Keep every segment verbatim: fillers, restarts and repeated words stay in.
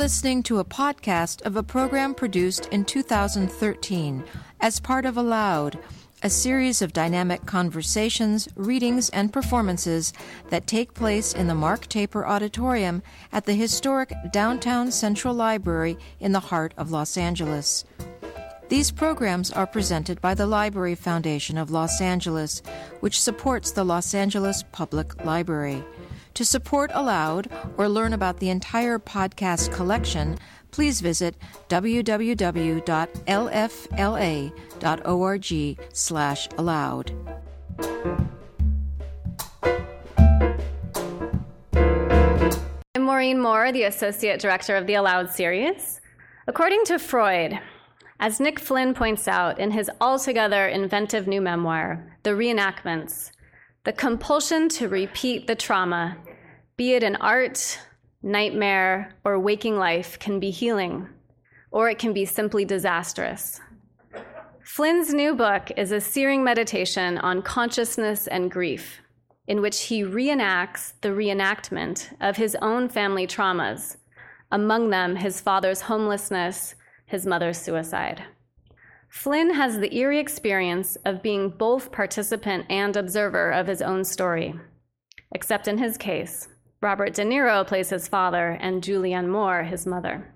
listening to a podcast of a program produced in two thousand thirteen as part of Aloud, a series of dynamic conversations, readings, and performances that take place in the Mark Taper Auditorium at the historic Downtown Central Library in the heart of Los Angeles. These programs are presented by the Library Foundation of Los Angeles, which supports the Los Angeles Public Library. To support Aloud or learn about the entire podcast collection, please visit w w w dot l f l a dot org slash aloud. I'm Maureen Moore, the Associate Director of the Aloud series. According to Freud, as Nick Flynn points out in his altogether inventive new memoir, The Reenactments, the compulsion to repeat the trauma, be it in art, nightmare, or waking life, can be healing, or it can be simply disastrous. Flynn's new book is a searing meditation on consciousness and grief, in which he reenacts the reenactment of his own family traumas, among them his father's homelessness, his mother's suicide. Flynn has the eerie experience of being both participant and observer of his own story, except in his case, Robert De Niro plays his father and Julianne Moore his mother.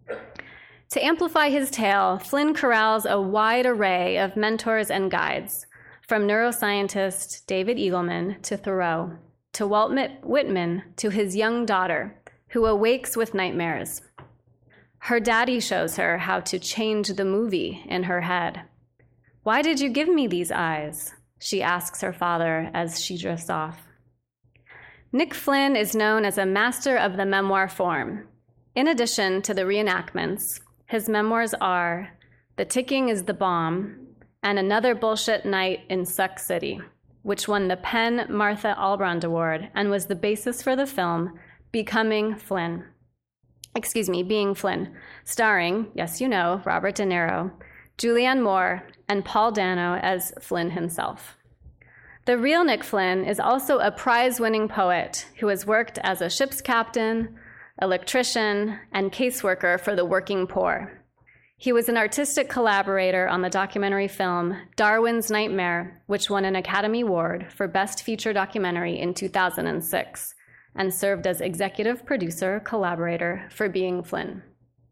To amplify his tale, Flynn corrals a wide array of mentors and guides, from neuroscientist David Eagleman to Thoreau, to Walt Whitman to his young daughter, who awakes with nightmares. Her daddy shows her how to change the movie in her head. "Why did you give me these eyes?" she asks her father as she drifts off. Nick Flynn is known as a master of the memoir form. In addition to the reenactments, his memoirs are The Ticking is the Bomb and Another Bullshit Night in Suck City, which won the Penn Martha Albrond Award and was the basis for the film Becoming Flynn. Excuse me, Being Flynn, starring, yes you know, Robert De Niro, Julianne Moore, and Paul Dano as Flynn himself. The real Nick Flynn is also a prize-winning poet who has worked as a ship's captain, electrician, and caseworker for the working poor. He was an artistic collaborator on the documentary film Darwin's Nightmare, which won an Academy Award for Best Feature Documentary in two thousand six, and served as executive producer collaborator for Being Flynn.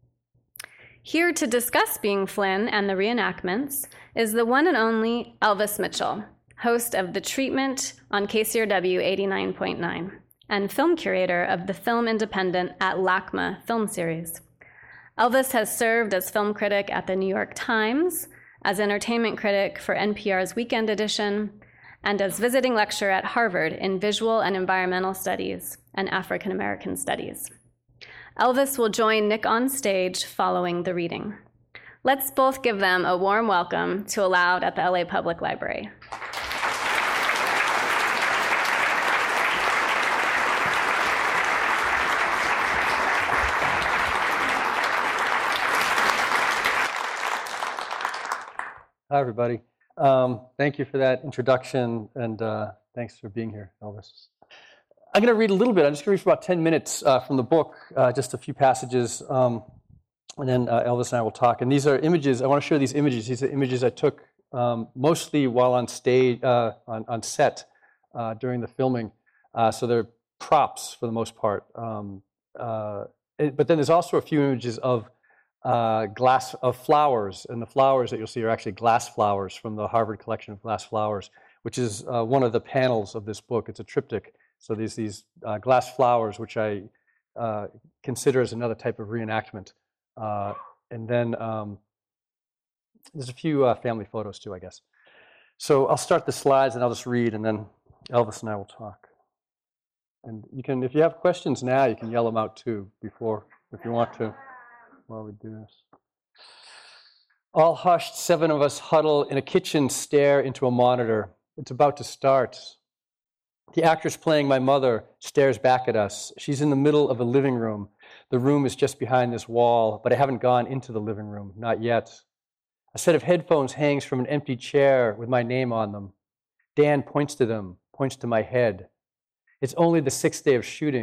Here to discuss Being Flynn and the reenactments is the one and only Elvis Mitchell, host of The Treatment on K C R W eighty-nine point nine, and film curator of the Film Independent at LACMA film series. Elvis has served as film critic at the New York Times, as entertainment critic for N P R's Weekend Edition, and as visiting lecturer at Harvard in Visual and Environmental Studies and African American Studies. Elvis will join Nick on stage following the reading. Let's both give them a warm welcome to Aloud at the L A Public Library. Hi, everybody. Um, thank you for that introduction, and uh, thanks for being here, Elvis. I'm going to read a little bit. I'm just going to read for about ten minutes uh, from the book, uh, just a few passages, um, and then uh, Elvis and I will talk. And these are images. I want to share these images. These are images I took um, mostly while on stage, uh, on, on set uh, during the filming. Uh, so they're props for the most part. Um, uh, it, but then there's also a few images of Uh, glass of flowers, and the flowers that you'll see are actually glass flowers from the Harvard collection of glass flowers, which is uh, one of the panels of this book. It's a triptych. So there's these uh, glass flowers, which I uh, consider as another type of reenactment. Uh, and then um, there's a few uh, family photos too, I guess. So I'll start the slides and I'll just read, and then Elvis and I will talk. And you can, if you have questions now, you can yell them out too before, if you want to. While we do this. All hushed, seven of us huddle in a kitchen, stare into a monitor. It's about to start. The actress playing my mother stares back at us. She's in the middle of a living room. The room is just behind this wall, but I haven't gone into the living room, not yet. A set of headphones hangs from an empty chair with my name on them. Dan points to them, points to my head. It's only the sixth day of shooting.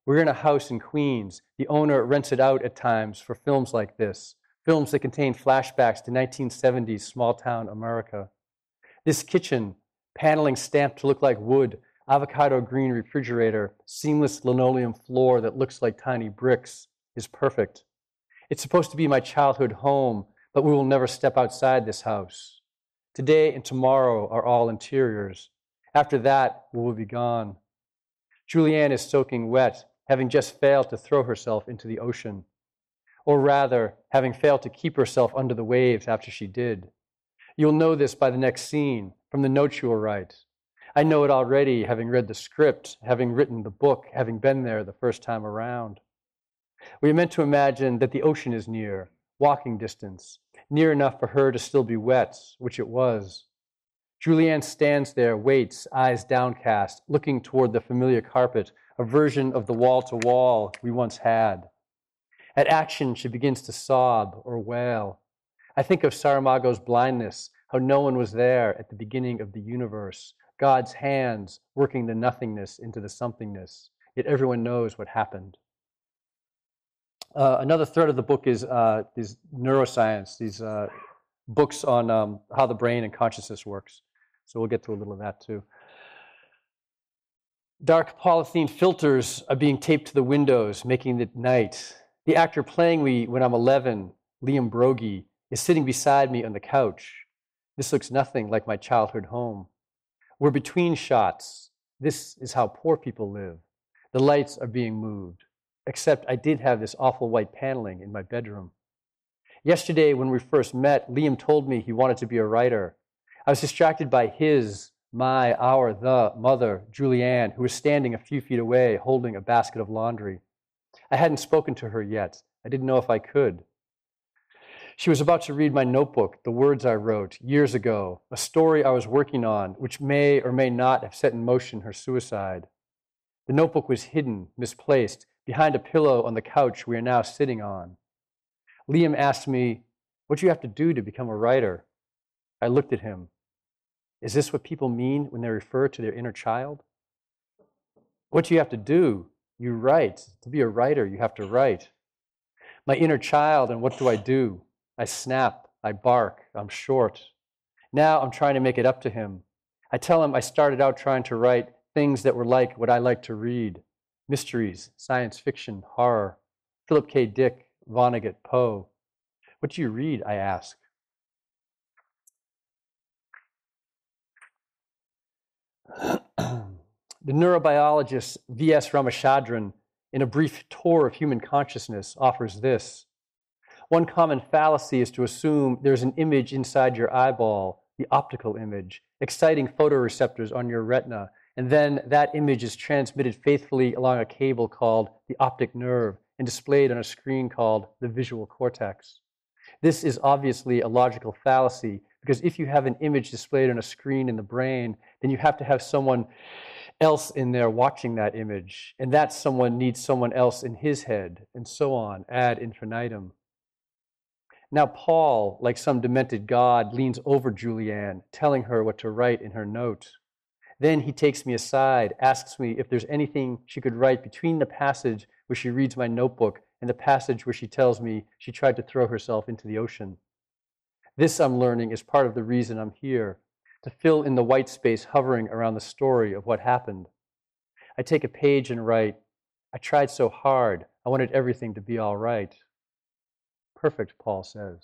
We're in a house in Queens. The owner rents it out at times for films like this, films that contain flashbacks to nineteen seventies small-town America. This kitchen, paneling stamped to look like wood, avocado green refrigerator, seamless linoleum floor that looks like tiny bricks, is perfect. It's supposed to be my childhood home, but we will never step outside this house. Today and tomorrow are all interiors. After that, we will be gone. Julianne is soaking wet, having just failed to throw herself into the ocean. Or rather, having failed to keep herself under the waves after she did. You'll know this by the next scene, from the notes you will write. I know it already, having read the script, having written the book, having been there the first time around. We are meant to imagine that the ocean is near, walking distance, near enough for her to still be wet, which it was. Julianne stands there, waits, eyes downcast, looking toward the familiar carpet, a version of the wall-to-wall we once had. At action, she begins to sob or wail. I think of Saramago's blindness, how no one was there at the beginning of the universe, God's hands working the nothingness into the somethingness, yet everyone knows what happened. Uh, another thread of the book is uh, these neuroscience, these uh, books on um, how the brain and consciousness works. So we'll get to a little of that too. Dark polythene filters are being taped to the windows, making it night. The actor playing me when I'm eleven, Liam Broggie, is sitting beside me on the couch. This looks nothing like my childhood home. We're between shots. This is how poor people live. The lights are being moved. Except I did have this awful white paneling in my bedroom. Yesterday, when we first met, Liam told me he wanted to be a writer. I was distracted by his, my, our, the mother, Julianne, who was standing a few feet away holding a basket of laundry. I hadn't spoken to her yet. I didn't know if I could. She was about to read my notebook, the words I wrote years ago, a story I was working on, which may or may not have set in motion her suicide. The notebook was hidden, misplaced, behind a pillow on the couch we are now sitting on. Liam asked me, "What do you have to do to become a writer?" I looked at him. Is this what people mean when they refer to their inner child? What do you have to do? You write. To be a writer, you have to write. My inner child, and what do I do? I snap, I bark, I'm short. Now I'm trying to make it up to him. I tell him I started out trying to write things that were like what I like to read. Mysteries, science fiction, horror, Philip K. Dick, Vonnegut, Poe. What do you read? I ask. The neurobiologist V S Ramachandran, in a brief tour of human consciousness, offers this. One common fallacy is to assume there's an image inside your eyeball, the optical image, exciting photoreceptors on your retina, and then that image is transmitted faithfully along a cable called the optic nerve and displayed on a screen called the visual cortex. This is obviously a logical fallacy, because if you have an image displayed on a screen in the brain, then you have to have someone else in there watching that image, and that someone needs someone else in his head, and so on, ad infinitum. Now Paul, like some demented god, leans over Julianne, telling her what to write in her note. Then he takes me aside, asks me if there's anything she could write between the passage where she reads my notebook and the passage where she tells me she tried to throw herself into the ocean. This, I'm learning, is part of the reason I'm here, to fill in the white space hovering around the story of what happened. I take a page and write, I tried so hard, I wanted everything to be all right. Perfect, Paul says.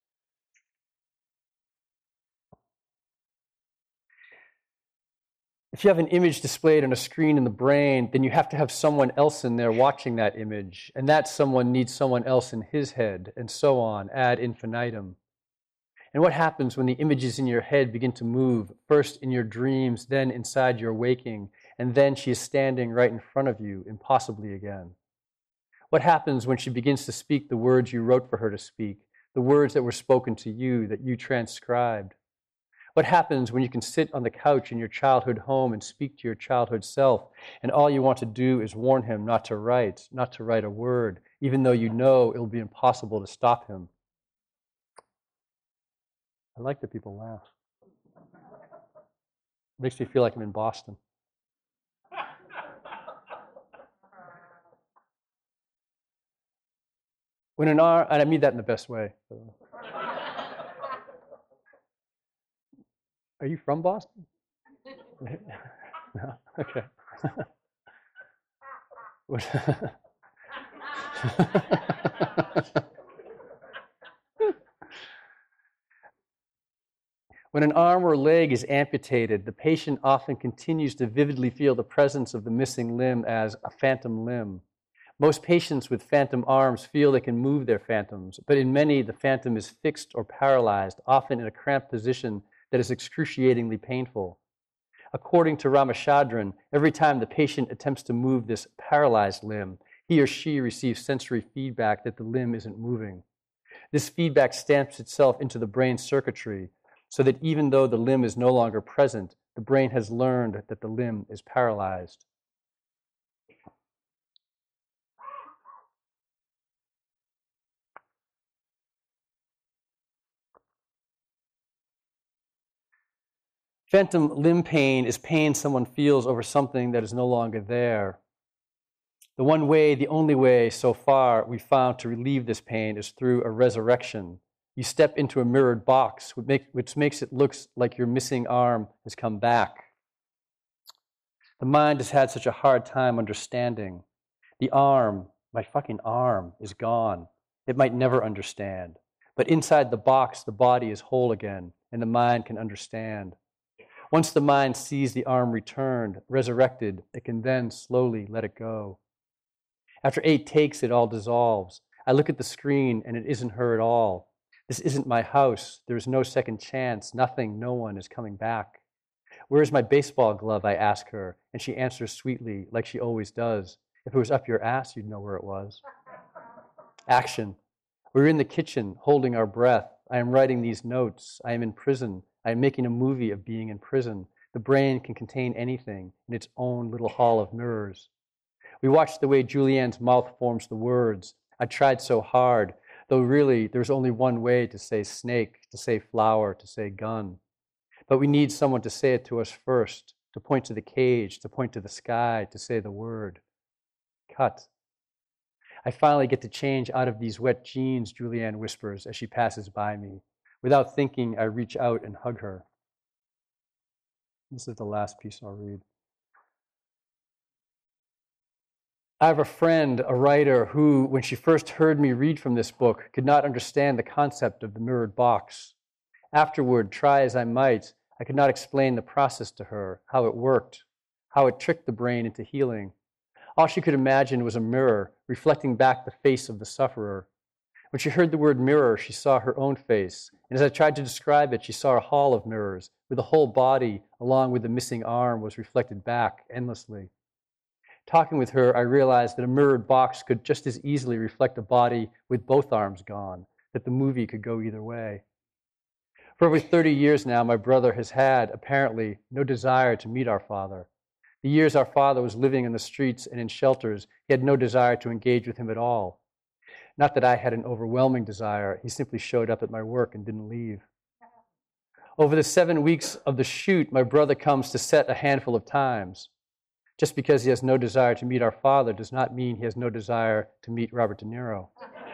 If you have an image displayed on a screen in the brain, then you have to have someone else in there watching that image, and that someone needs someone else in his head, and so on, ad infinitum. And what happens when the images in your head begin to move, first in your dreams, then inside your waking, and then she is standing right in front of you, impossibly again? What happens when she begins to speak the words you wrote for her to speak, the words that were spoken to you, that you transcribed? What happens when you can sit on the couch in your childhood home and speak to your childhood self, and all you want to do is warn him not to write, not to write a word, even though you know it will be impossible to stop him? I like that people laugh. Makes me feel like I'm in Boston. When an arm, and I mean that in the best way. Are you from Boston? No? Okay. When an arm or leg is amputated, the patient often continues to vividly feel the presence of the missing limb as a phantom limb. Most patients with phantom arms feel they can move their phantoms, but in many, the phantom is fixed or paralyzed, often in a cramped position that is excruciatingly painful. According to Ramachandran, every time the patient attempts to move this paralyzed limb, he or she receives sensory feedback that the limb isn't moving. This feedback stamps itself into the brain circuitry, so that even though the limb is no longer present, the brain has learned that the limb is paralyzed. Phantom limb pain is pain someone feels over something that is no longer there. The one way, the only way so far we've found to relieve this pain is through a resurrection. You step into a mirrored box, which makes it look like your missing arm has come back. The mind has had such a hard time understanding. The arm, my fucking arm, is gone. It might never understand. But inside the box, the body is whole again, and the mind can understand. Once the mind sees the arm returned, resurrected, it can then slowly let it go. After eight takes, it all dissolves. I look at the screen, and it isn't her at all. This isn't my house. There's no second chance. Nothing, no one is coming back. Where is my baseball glove, I ask her, and she answers sweetly, like she always does. If it was up your ass, you'd know where it was. Action. We're in the kitchen, holding our breath. I am writing these notes. I am in prison. I am making a movie of being in prison. The brain can contain anything in its own little hall of mirrors. We watch the way Julianne's mouth forms the words. I tried so hard, though really there's only one way to say snake, to say flower, to say gun. But we need someone to say it to us first, to point to the cage, to point to the sky, to say the word. Cut. I finally get to change out of these wet jeans, Julianne whispers as she passes by me. Without thinking, I reach out and hug her. This is the last piece I'll read. I have a friend, a writer, who, when she first heard me read from this book, could not understand the concept of the mirrored box. Afterward, try as I might, I could not explain the process to her, how it worked, how it tricked the brain into healing. All she could imagine was a mirror reflecting back the face of the sufferer. When she heard the word mirror, she saw her own face, and as I tried to describe it, she saw a hall of mirrors, where the whole body, along with the missing arm, was reflected back endlessly. Talking with her, I realized that a mirrored box could just as easily reflect a body with both arms gone, that the movie could go either way. For over thirty years now, my brother has had, apparently, no desire to meet our father. The years our father was living in the streets and in shelters, he had no desire to engage with him at all. Not that I had an overwhelming desire, he simply showed up at my work and didn't leave. Over the seven weeks of the shoot, my brother comes to set a handful of times. Just because he has no desire to meet our father does not mean he has no desire to meet Robert De Niro.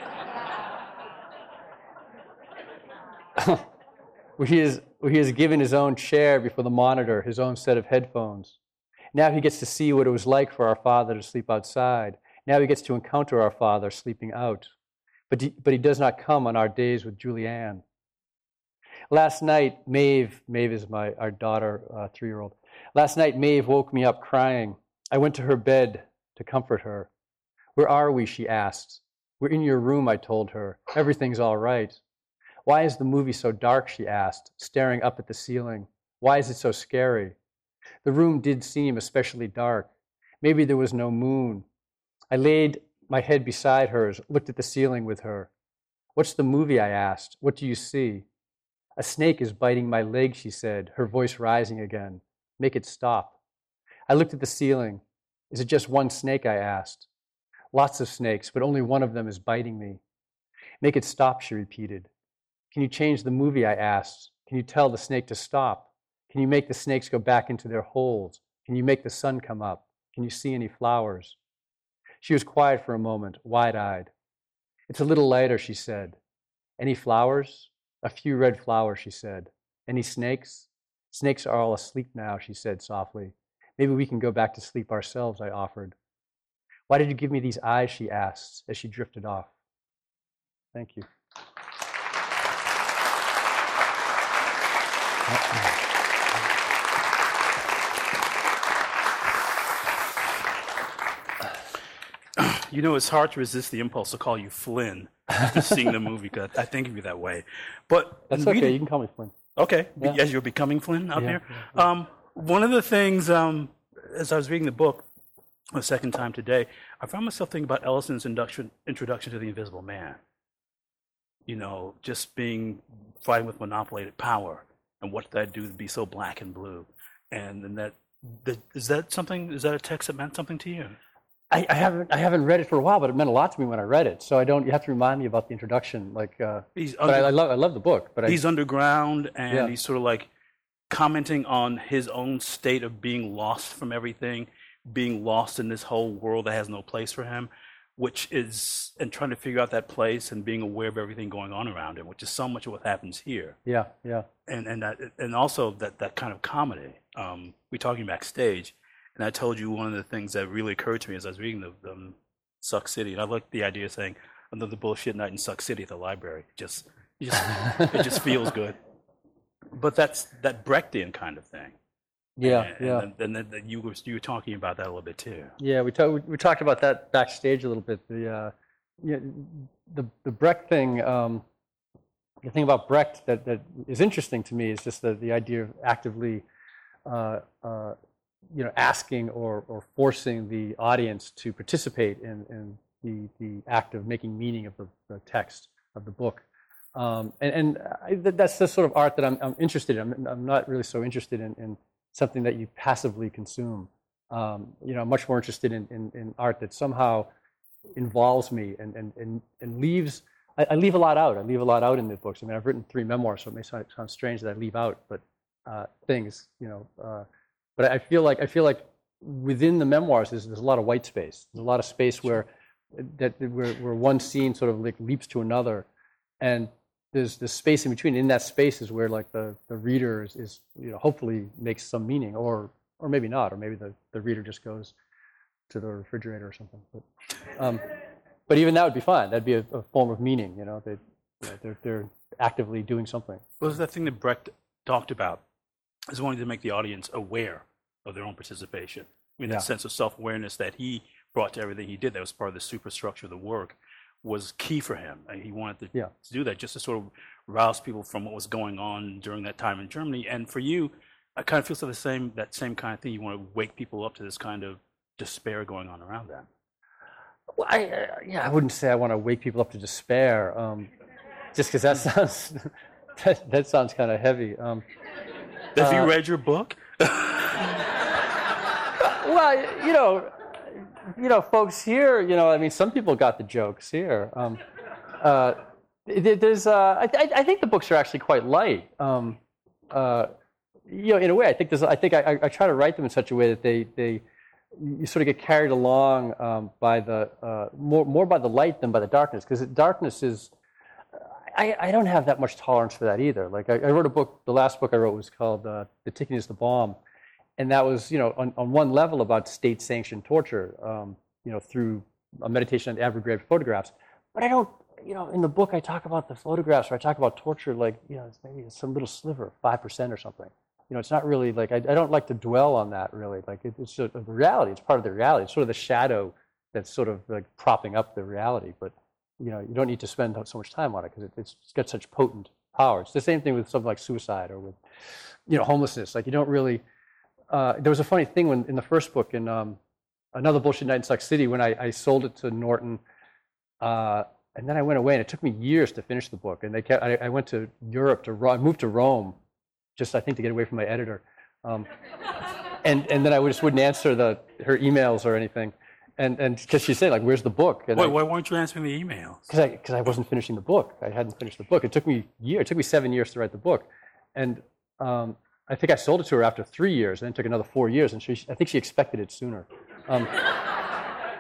where, he is, where he is given his own chair before the monitor, his own set of headphones. Now he gets to see what it was like for our father to sleep outside. Now he gets to encounter our father sleeping out. But he, but he does not come on our days with Julianne. Last night, Maeve, Maeve is my our daughter, uh, three-year-old. Last night, Maeve woke me up crying. I went to her bed to comfort her. Where are we, she asked. We're in your room, I told her. Everything's all right. Why is the movie so dark, she asked, staring up at the ceiling. Why is it so scary? The room did seem especially dark. Maybe there was no moon. I laid my head beside hers, looked at the ceiling with her. What's the movie, I asked. What do you see? A snake is biting my leg, she said, her voice rising again. Make it stop. I looked at the ceiling. Is it just one snake, I asked. Lots of snakes, but only one of them is biting me. Make it stop, she repeated. Can you change the movie, I asked. Can you tell the snake to stop? Can you make the snakes go back into their holes? Can you make the sun come up? Can you see any flowers? She was quiet for a moment, wide-eyed. It's a little lighter, she said. Any flowers? A few red flowers, she said. Any snakes? Snakes are all asleep now, she said softly. Maybe we can go back to sleep ourselves, I offered. Why did you give me these eyes, she asked as she drifted off. Thank you. You know, it's hard to resist the impulse to call you Flynn after seeing the movie, because I think of you that way. But that's okay. Reading, you can call me Flynn. Okay, yeah. As you're becoming Flynn out yeah, there. Yeah, yeah. Um, one of the things, um, as I was reading the book a second time today, I found myself thinking about Ellison's induction, introduction to the Invisible Man. You know, just being fighting with monopolated power, and what did that do to be so black and blue? And, and that, that is that something? Is that a text that meant something to you? I, I haven't I haven't read it for a while, but it meant a lot to me when I read it. So I don't. You have to remind me about the introduction. Like, uh, he's but under, I, I love I love the book. But he's I, underground, and yeah. he's sort of like commenting on his own state of being lost from everything, being lost in this whole world that has no place for him, which is and trying to figure out that place and being aware of everything going on around him, which is so much of what happens here. Yeah, yeah. And and that and also that that kind of comedy. Um, we're talking backstage. And I told you one of the things that really occurred to me as I was reading the um, Suck City, and I like the idea of saying another bullshit night in Suck City at the library. It just, it just, it just feels good. But that's that Brechtian kind of thing. Yeah, and, yeah. And, then, and then you were you were talking about that a little bit too. Yeah, we talked we talked about that backstage a little bit. The uh, yeah, the the Brecht thing. Um, the thing about Brecht that, that is interesting to me is just the the idea of actively. Uh, uh, you know, asking or, or forcing the audience to participate in, in the, the act of making meaning of the, the text of the book. Um, and and I, that's the sort of art that I'm, I'm interested in. I'm, I'm not really so interested in, in something that you passively consume. Um, you know, I'm much more interested in, in, in art that somehow involves me and, and, and, and leaves, I, I leave a lot out. I leave a lot out in the books. I mean, I've written three memoirs, so it may sound, sound strange that I leave out, but uh, things, you know, uh, But I feel like I feel like within the memoirs there's, there's a lot of white space. There's a lot of space where that where, where one scene sort of like leaps to another, and there's this space in between. In that space is where like the, the reader is, is you know hopefully makes some meaning, or or maybe not, or maybe the, the reader just goes to the refrigerator or something. But um, but even that would be fine. That'd be a, a form of meaning. You know, they you know, they're they're actively doing something. What was that thing that Brecht talked about? Is wanting to make the audience aware of their own participation. I mean, yeah. that sense of self-awareness that he brought to everything he did, that was part of the superstructure of the work, was key for him. And he wanted to, yeah. to do that just to sort of rouse people from what was going on during that time in Germany. And for you, I kind of feel like the same, that same kind of thing. You want to wake people up to this kind of despair going on around them. Well, I, uh, yeah, I wouldn't say I want to wake people up to despair, um, just because that sounds, that, that sounds kind of heavy. Um, Have uh, you read your book? Well, you know, you know, folks here, you know, I mean, some people got the jokes here. Um, uh, there's, uh, I, I think the books are actually quite light. Um, uh, you know, in a way, I think there's, I think I, I try to write them in such a way that they, they, you sort of get carried along um, by the uh, more, more by the light than by the darkness, because darkness is. I, I don't have that much tolerance for that either. Like I, I wrote a book. The last book I wrote was called uh, "The Ticking Is the Bomb," and that was, you know, on, on one level about state-sanctioned torture, um, you know, through a meditation on Abu Ghraib photographs. But I don't, you know, in the book I talk about the photographs, or I talk about torture like, you know, it's maybe some little sliver, five percent or something. You know, it's not really like I, I don't like to dwell on that really. Like it, it's a, a reality. It's part of the reality. It's sort of the shadow that's sort of like propping up the reality, but. You know, you don't need to spend so much time on it because it, it's got such potent power. It's the same thing with something like suicide or with, you know, homelessness. Like you don't really. Uh, there was a funny thing when in the first book in um, Another Bullshit Night in Suck City when I, I sold it to Norton, uh, and then I went away and it took me years to finish the book. And they kept. I, I went to Europe to I moved to Rome, just I think to get away from my editor, um, and and then I just wouldn't answer the her emails or anything. And and because she said, like, where's the book? And Wait, I, why weren't you answering the emails? Because I, cause I wasn't finishing the book. I hadn't finished the book. It took me a year. It took me seven years to write the book. And um, I think I sold it to her after three years, and then it took another four years. And she, I think she expected it sooner. Um,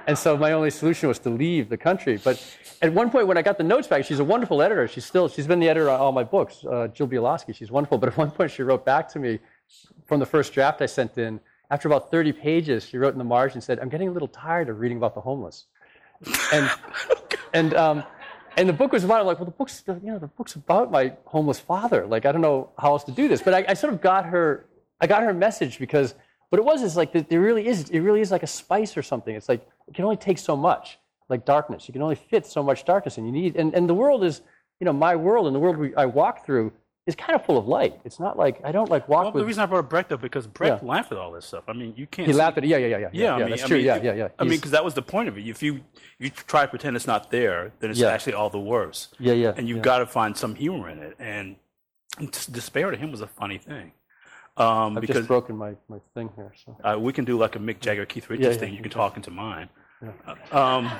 And so my only solution was to leave the country. But at one point when I got the notes back, she's a wonderful editor. She's still, she's been the editor on all my books, uh, Jill Bielowski. She's wonderful. But at one point she wrote back to me from the first draft I sent in. After about thirty pages, she wrote in the margin and said, I'm getting a little tired of reading about the homeless. And, and, um, and the book was about, I'm like, well, the book's, you know, the book's about my homeless father. Like, I don't know how else to do this. But I, I sort of got her, I got her message because what it was is like, there really is, it really is like a spice or something. It's like, it can only take so much, like darkness. You can only fit so much darkness, and you need, and, and the world is, you know, my world and the world we, I walk through is kind of full of light. It's not like, I don't like walk well, with... the reason I brought up Brecht, though, because Brecht Yeah. laughed at all this stuff. I mean, you can't... He see- laughed at it, yeah, yeah, yeah, yeah. Yeah, I yeah, mean, that's I true, mean, yeah, if- yeah, yeah. I mean, He's- because that was the point of it. If you you try to pretend it's not there, then it's Yeah. actually all the worse. yeah, yeah. And you've yeah. got to find some humor in it. And despair to him was a funny thing. Um, I've because just broken my, my thing here, so... uh, we can do like a Mick Jagger, Keith Richards Yeah, yeah, thing. You can okay. talk into mine. Yeah. Um,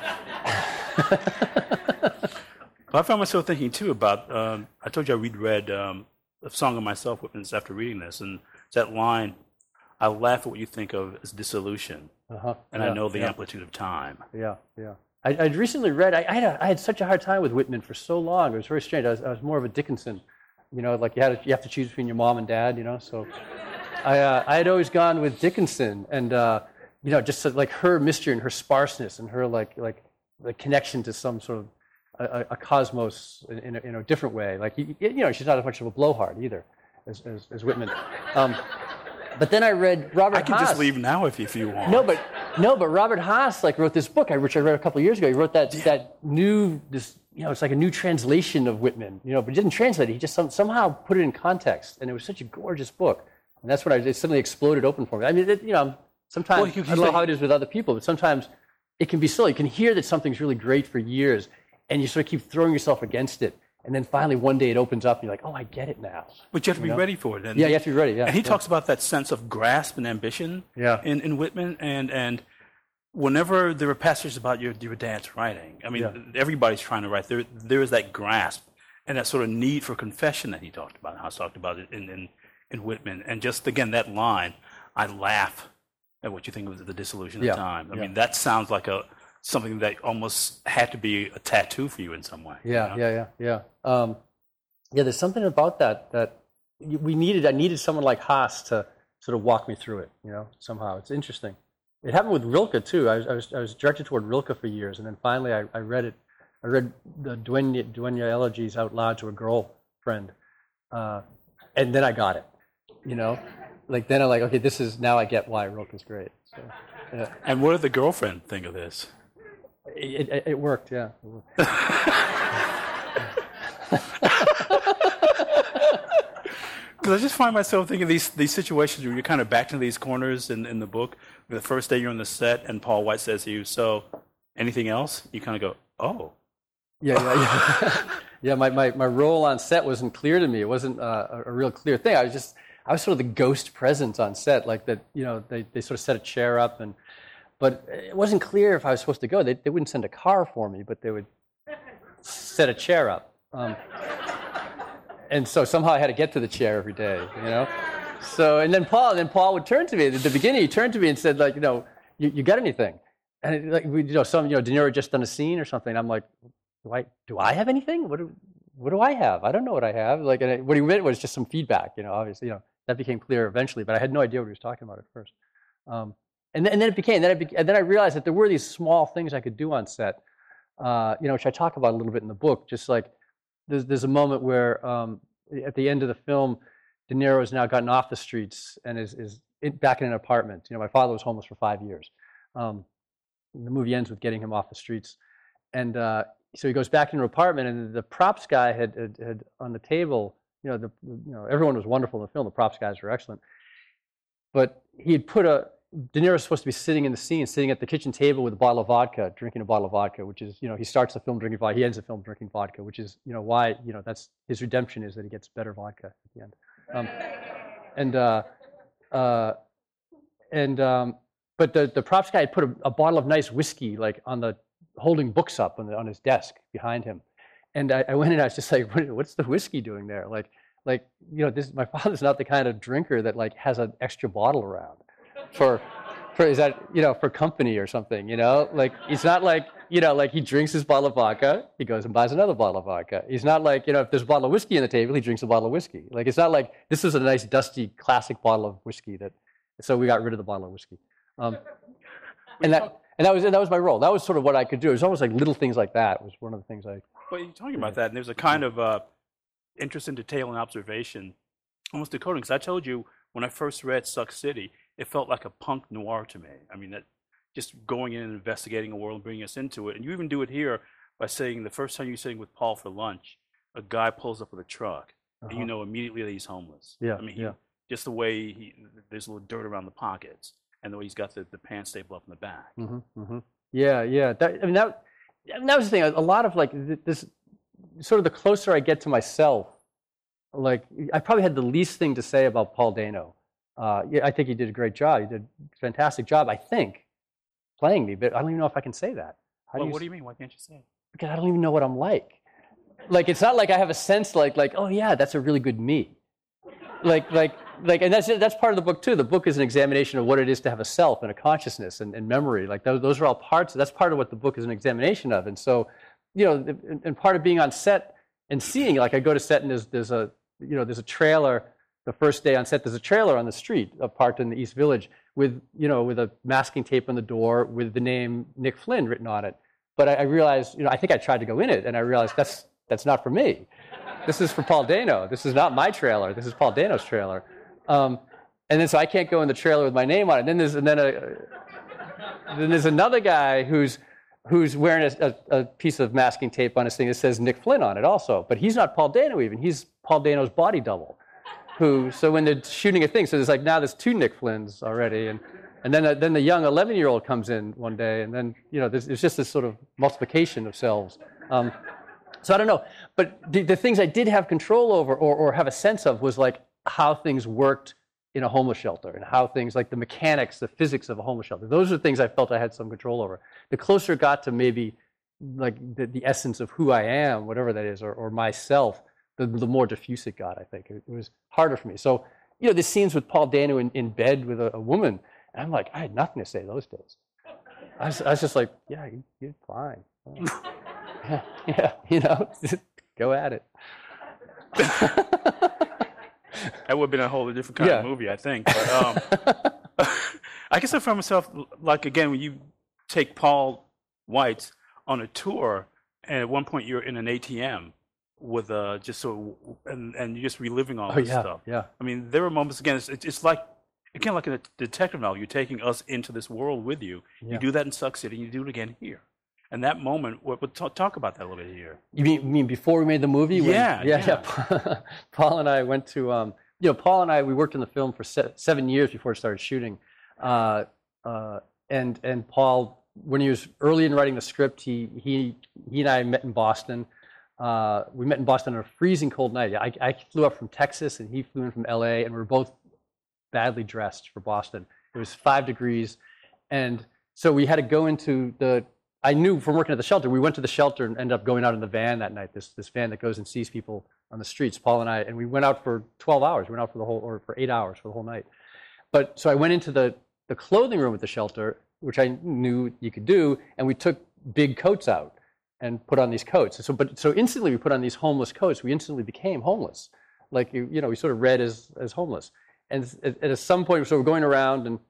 I found myself thinking, too, about... Um, I told you I reread um, A Song of Myself Whippings after reading this. And it's that line, I laugh at what you think of as dissolution. Uh-huh. And yeah, I know the yeah. amplitude of time. Yeah, yeah. I, I'd recently read, I, I, had a, I had such a hard time with Whitman for so long. It was very strange. I was, I was more of a Dickinson. You know, like you, had to, you have to choose between your mom and dad, you know. So I, uh, I had always gone with Dickinson. And, uh, you know, just like her mystery and her sparseness and her, like, like the connection to some sort of a, a cosmos in, in, a, in a different way. Like, you, you know, she's not as much of a blowhard either as, as, as Whitman. Um, but then I read Robert I can Haas. just leave now if, if you want. No, but no, but Robert Haas like wrote this book, which I read a couple of years ago. He wrote that Yeah. that new this you know it's like a new translation of Whitman, you know, but he didn't translate it. He just some, somehow put it in context, and it was such a gorgeous book. And that's when I it suddenly exploded open for me. I mean, it, you know, sometimes Well, you- I don't know how it is with other people, but sometimes it can be silly. You can hear that something's really great for years, and you sort of keep throwing yourself against it, and then finally one day it opens up, and you're like, oh, I get it now. But you have to be know? ready for it. And Yeah, you have to be ready. Yeah, And he yeah. talks about that sense of grasp and ambition Yeah. in, in Whitman. And, and whenever there are passages about your, your dad's writing, I mean, Yeah. everybody's trying to write. There, there is that grasp and that sort of need for confession that he talked about. House talked about it in, in, in Whitman. And just, again, that line, I laugh at what you think of the dissolution Yeah. of time. I Yeah. mean, that sounds like a something that almost had to be a tattoo for you in some way. you Yeah, know? yeah, yeah, yeah. Um, yeah, there's something about that that we needed. I needed someone like Haas to sort of walk me through it. You know, somehow it's interesting. It happened with Rilke too. I was I was, I was directed toward Rilke for years, and then finally I, I read it. I read the Duenya, Duenya elegies out loud to a girlfriend, uh, and then I got it. You know, like then I'm like, okay, this is now I get why Rilke's great. So, yeah. And what did the girlfriend think of this? It, it, it worked, yeah. It worked. Because I just find myself thinking these these situations where you're kind of backed into these corners in, in the book. The first day you're on the set and Paul White says to you, so anything else? You kind of go, oh. Yeah, yeah, yeah. yeah, my, my, my role on set wasn't clear to me. It wasn't uh, a, a real clear thing. I was just, I was sort of the ghost presence on set, like that, you know, they, they sort of set a chair up, and but it wasn't clear if I was supposed to go. They, they wouldn't send a car for me, but they would set a chair up. Um, and so somehow I had to get to the chair every day, you know? So, and then Paul, and then Paul would turn to me. At the beginning, he turned to me and said, like, you know, you, you got anything? And it, like, we, you know, some, you know, De Niro had just done a scene or something. I'm like, do I, do I have anything? What do, what do I have? I don't know what I have. Like, and it, what he meant was just some feedback, you know, obviously, you know, that became clear eventually, but I had no idea what he was talking about at first. Um, and, then, and then it became, then, it be, and then I realized that there were these small things I could do on set, uh, you know, which I talk about a little bit in the book. Just like, there's, there's a moment where um, at the end of the film, De Niro has now gotten off the streets and is, is in, back in an apartment. You know, my father was homeless for five years. Um, the movie ends with getting him off the streets. And uh, so he goes back into an apartment, and the props guy had, had, had on the table, you know, the, you know, everyone was wonderful in the film. The props guys were excellent. But he had put a, De Niro was supposed to be sitting in the scene, sitting at the kitchen table with a bottle of vodka, drinking a bottle of vodka, which is, you know, he starts the film drinking vodka, he ends the film drinking vodka, which is, you know, why, you know, that's his redemption is that he gets better vodka at the end. Um, and, uh, uh, and, um, but the, the props guy had put a, a bottle of nice whiskey, like, on the, holding books up on, the, on his desk behind him. And I, I went in, I was just like, what, what's the whiskey doing there? Like, like, you know, this, my father's not the kind of drinker that, like, has an extra bottle around for, for, is that, you know, for company or something, you know? Like, it's not like, you know, like he drinks his bottle of vodka, he goes and buys another bottle of vodka. He's not like, you know, if there's a bottle of whiskey on the table, he drinks a bottle of whiskey. Like, it's not like, this is a nice, dusty, classic bottle of whiskey that, so we got rid of the bottle of whiskey. Um, and that and that was and that was my role. That was sort of what I could do. It was almost like little things like that was one of the things I... Well, you're talking about that, and there's a kind of uh, interest in detail and observation, almost decoding. Because I told you, when I first read Suck City, it felt like a punk noir to me. I mean, that just going in and investigating a world and bringing us into it. And you even do it here by saying the first time you're sitting with Paul for lunch, a guy pulls up with a truck, uh-huh. and you know immediately that he's homeless. Yeah, I mean, he, yeah. just the way he, there's a little dirt around the pockets, and the way he's got the, the pants stapled up in the back. Mm-hmm, mm-hmm. Yeah, yeah. That, I mean, that, that was the thing. A lot of like this, sort of the closer I get to myself, like I probably had the least thing to say about Paul Dano. Uh, yeah, I think he did a great job. He did a fantastic job, I think, playing me. But I don't even know if I can say that. How well, do you, what do you mean? Why can't you say it? Because I don't even know what I'm like. Like it's not like I have a sense like like oh yeah, that's a really good me. Like like like, and that's that's part of the book too. The book is an examination of what it is to have a self and a consciousness and, and memory. Like those those are all parts. That's part of what the book is an examination of. And so, you know, and, and part of being on set and seeing, like I go to set and there's there's a you know there's a trailer. The first day on set, there's a trailer on the street, uh, parked in the East Village, with you know with a masking tape on the door with the name Nick Flynn written on it. But I, I realized, you know, I think I tried to go in it, and I realized that's that's not for me. This is for Paul Dano. This is not my trailer. This is Paul Dano's trailer. Um, and then so I can't go in the trailer with my name on it. And then there's and then a then there's another guy who's who's wearing a, a, a piece of masking tape on his thing that says Nick Flynn on it also. But he's not Paul Dano even. He's Paul Dano's body double. Who, so when they're shooting a thing, so there's like now there's two Nick Flynns already, and and then uh, then the young eleven-year-old comes in one day, and then you know there's it's just this sort of multiplication of selves. Um, so I don't know, but the, the things I did have control over or or have a sense of was like how things worked in a homeless shelter and how things like the mechanics, the physics of a homeless shelter. Those are things I felt I had some control over. The closer it got to maybe like the, the essence of who I am, whatever that is, or or myself. The, the more diffuse it got, I think. It, it was harder for me. So, you know, the scenes with Paul Dano in, in bed with a, a woman, and I'm like, I had nothing to say those days. I was, I was just like, yeah, you, you're fine. yeah, yeah, you know, go at it. That would have been a whole different kind yeah. of movie, I think. But um, I guess I find myself, like, again, when you take Paul Weitz on a tour, and at one point you're in an A T M, with uh just so and and you're just reliving all oh, this yeah, stuff. Yeah. I mean, there were moments again. It's, it's like again like in a detective novel. You're taking us into this world with you. Yeah. You do that in Suck City. And you do it again here. And that moment, what we'll talk, talk about that a little bit here. You mean, you mean before we made the movie? When, yeah, yeah, yeah. yeah. Paul and I went to um, you know, Paul and I we worked on the film for se- seven years before it started shooting, uh, uh, and and Paul, when he was early in writing the script, he he he and I met in Boston. Uh, we met in Boston on a freezing cold night. I, I flew up from Texas, and he flew in from L A, and we were both badly dressed for Boston. It was five degrees, and so we had to go into the, I knew from working at the shelter, we went to the shelter and ended up going out in the van that night, this this van that goes and sees people on the streets, Paul and I, and we went out for twelve hours. We went out for the whole, or for eight hours for the whole night. But, so I went into the, the clothing room at the shelter, which I knew you could do, and we took big coats out and put on these coats. So, but so instantly we put on these homeless coats. We instantly became homeless, like you, you know, we sort of read as as homeless. And at, at some point, so we're going around, and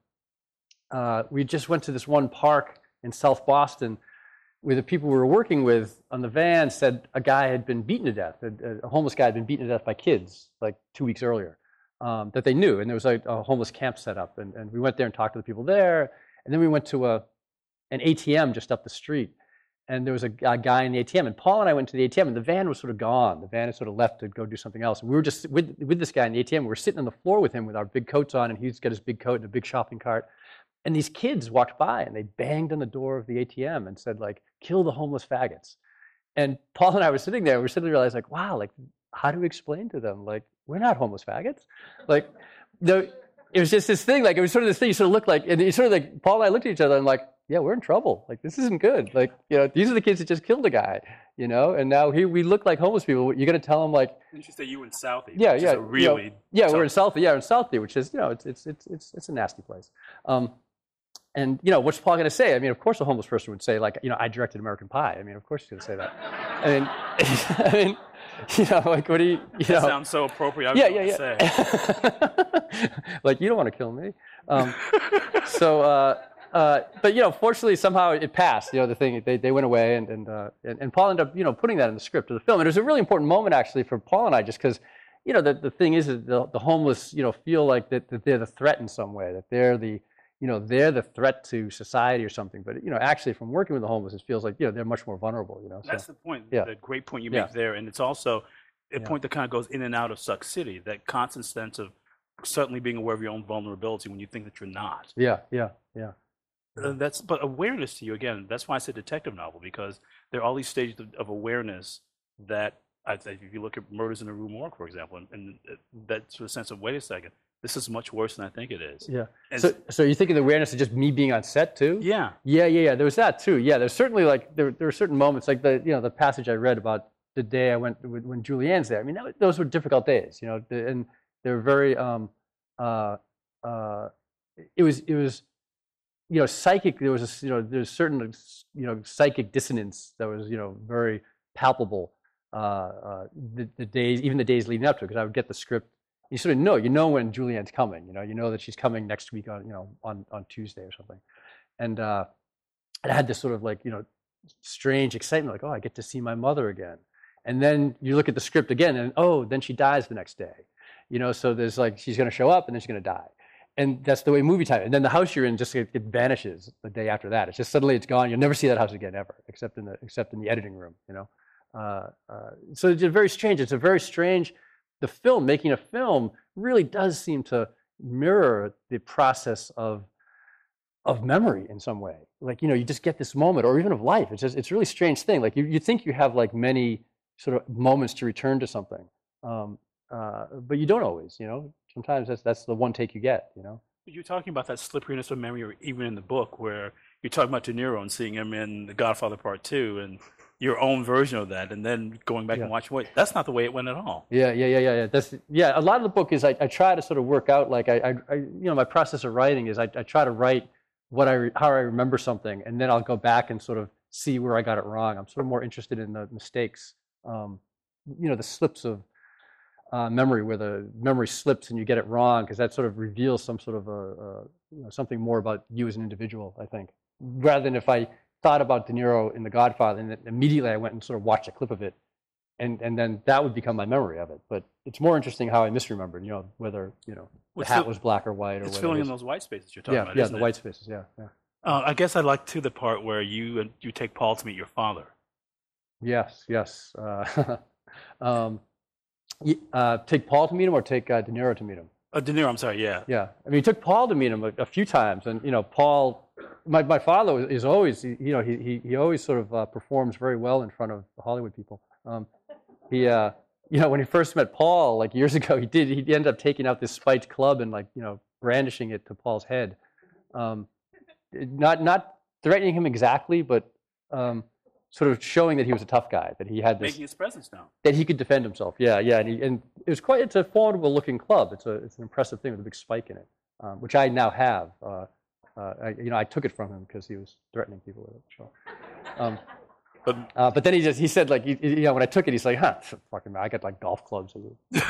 uh, we just went to this one park in South Boston, where the people we were working with on the van said a guy had been beaten to death. A, a homeless guy had been beaten to death by kids like two weeks earlier, um, that they knew. And there was a, a homeless camp set up, and, and we went there and talked to the people there. And then we went to a an A T M just up the street. And there was a, a guy in the A T M, and Paul and I went to the A T M, and the van was sort of gone. The van had sort of left to go do something else. And we were just with with this guy in the A T M. We were sitting on the floor with him with our big coats on, and he's got his big coat and a big shopping cart. And these kids walked by, and they banged on the door of the A T M and said, like, "Kill the homeless faggots." And Paul and I were sitting there. We were sitting there, realized, like, wow, like, how do we explain to them, like, we're not homeless faggots? Like, the, it was just this thing. Like, it was sort of this thing. You sort of looked like, and you sort of like, Paul and I looked at each other and like, yeah, we're in trouble. Like, this isn't good. Like, you know, these are the kids that just killed a guy, you know, and now here we look like homeless people. You're going to tell them, like, you should say you in Southie. Yeah, which yeah, is a really you know, yeah, tough. we're in Southie. Yeah, we're in Southie, which is, you know, it's it's it's it's it's a nasty place. Um, And, you know, what's Paul going to say? I mean, of course a homeless person would say, like, you know, I directed American Pie. I mean, of course he's going to say that. I mean, I mean, you know, like, what do you, you that know. sounds so appropriate. I yeah, was yeah, yeah. yeah. Like, you don't want to kill me. Um, so, uh, uh, but, you know, fortunately, somehow it passed. You know, the thing, they, they went away, and and, uh, and and Paul ended up, you know, putting that in the script of the film. And it was a really important moment, actually, for Paul and I, just because, you know, the, the thing is that the, the homeless, you know, feel like that, that they're the threat in some way, that they're the, you know, they're the threat to society or something. But, you know, actually, from working with the homeless, it feels like, you know, they're much more vulnerable, you know. That's so, the point. yeah. The great point you Yeah. make there. And it's also a Yeah. point that kind of goes in and out of Suck City, that constant sense of certainly being aware of your own vulnerability when you think that you're not. Yeah, yeah, yeah. Uh, that's but awareness to you, again, that's why I said detective novel, because there are all these stages of, of awareness that I think if you look at Murders in the Rue Morgue, for example, and, and that sort of sense of, wait a second, this is much worse than I think it is. Yeah. And So, so you think of the awareness of just me being on set too? yeah. Yeah, yeah, yeah. There was that too. Yeah, there's certainly like there there were certain moments like the you know the passage I read about the day I went when when Julianne's there. I mean, that, was- those were difficult days, you know, the- and they were very um uh uh it was it was you know psychic. There was a, you know there's certain you know psychic dissonance that was you know very palpable. Uh, uh, the, the days, even the days leading up to it, because I would get the script. You sort of know, you know when Julianne's coming. You know, you know that she's coming next week on, you know, on, on Tuesday or something. And uh, I had this sort of like, you know, strange excitement, like, oh, I get to see my mother again. And then you look at the script again, and oh, then she dies the next day. You know, so there's like she's going to show up, and then she's going to die. And that's the way movie time. And then the house you're in just it, it vanishes the day after that. It's just suddenly it's gone. You'll never see that house again ever, except in the except in the editing room. You know. Uh, uh, so it's very strange. It's a very strange. The film, making a film, really does seem to mirror the process of of memory in some way. Like you know, you just get this moment, or even of life. It's just it's a really strange thing. Like you, you think you have like many sort of moments to return to something, um, uh, but you don't always. You know, sometimes that's that's the one take you get. You know. You're talking about that slipperiness of memory, or even in the book, where you're talking about De Niro and seeing him in The Godfather Part Two, and your own version of that, and then going back Yeah. and watching. Wait, that's not the way it went at all. Yeah, yeah, yeah, yeah, yeah. That's yeah. A lot of the book is I, I try to sort of work out like I, I, I you know, my process of writing is I, I try to write what I re- how I remember something, and then I'll go back and sort of see where I got it wrong. I'm sort of more interested in the mistakes, um, you know, the slips of uh, memory, where the memory slips and you get it wrong, because that sort of reveals some sort of a, a you know, something more about you as an individual. I think, rather than if I thought about De Niro in The Godfather, and then immediately I went and sort of watched a clip of it, and and then that would become my memory of it. But it's more interesting how I misremembered, you know, whether you know the It's hat fill- was black or white, or It's whether filling it in was, those white spaces you're talking yeah, about. yeah, isn't the it? white spaces, yeah, yeah. Uh, I guess I like to the part where you and you take Paul to meet your father. Yes, yes. Uh, um, y- uh, take Paul to meet him, or take uh, De Niro to meet him? Uh, De Niro, I'm sorry, yeah. Yeah, I mean, he took Paul to meet him a, a few times, and you know, Paul. My my father is always, you know, he he he always sort of uh, performs very well in front of Hollywood people. Um, he, uh, you know, when he first met Paul, like years ago, he did he ended up taking out this spiked club and like you know brandishing it to Paul's head, um, not not threatening him exactly, but um, sort of showing that he was a tough guy, that he had this, Making his presence known. that he could defend himself. Yeah, yeah, and, he, and it was quite. It's a formidable looking club. It's a it's an impressive thing with a big spike in it, um, which I now have. Uh, uh, I, you know, I took it from him because he was threatening people with it. So, um, But uh, but then he just he said like you, you know when I took it, he's like, huh, fucking man, I got like golf clubs. This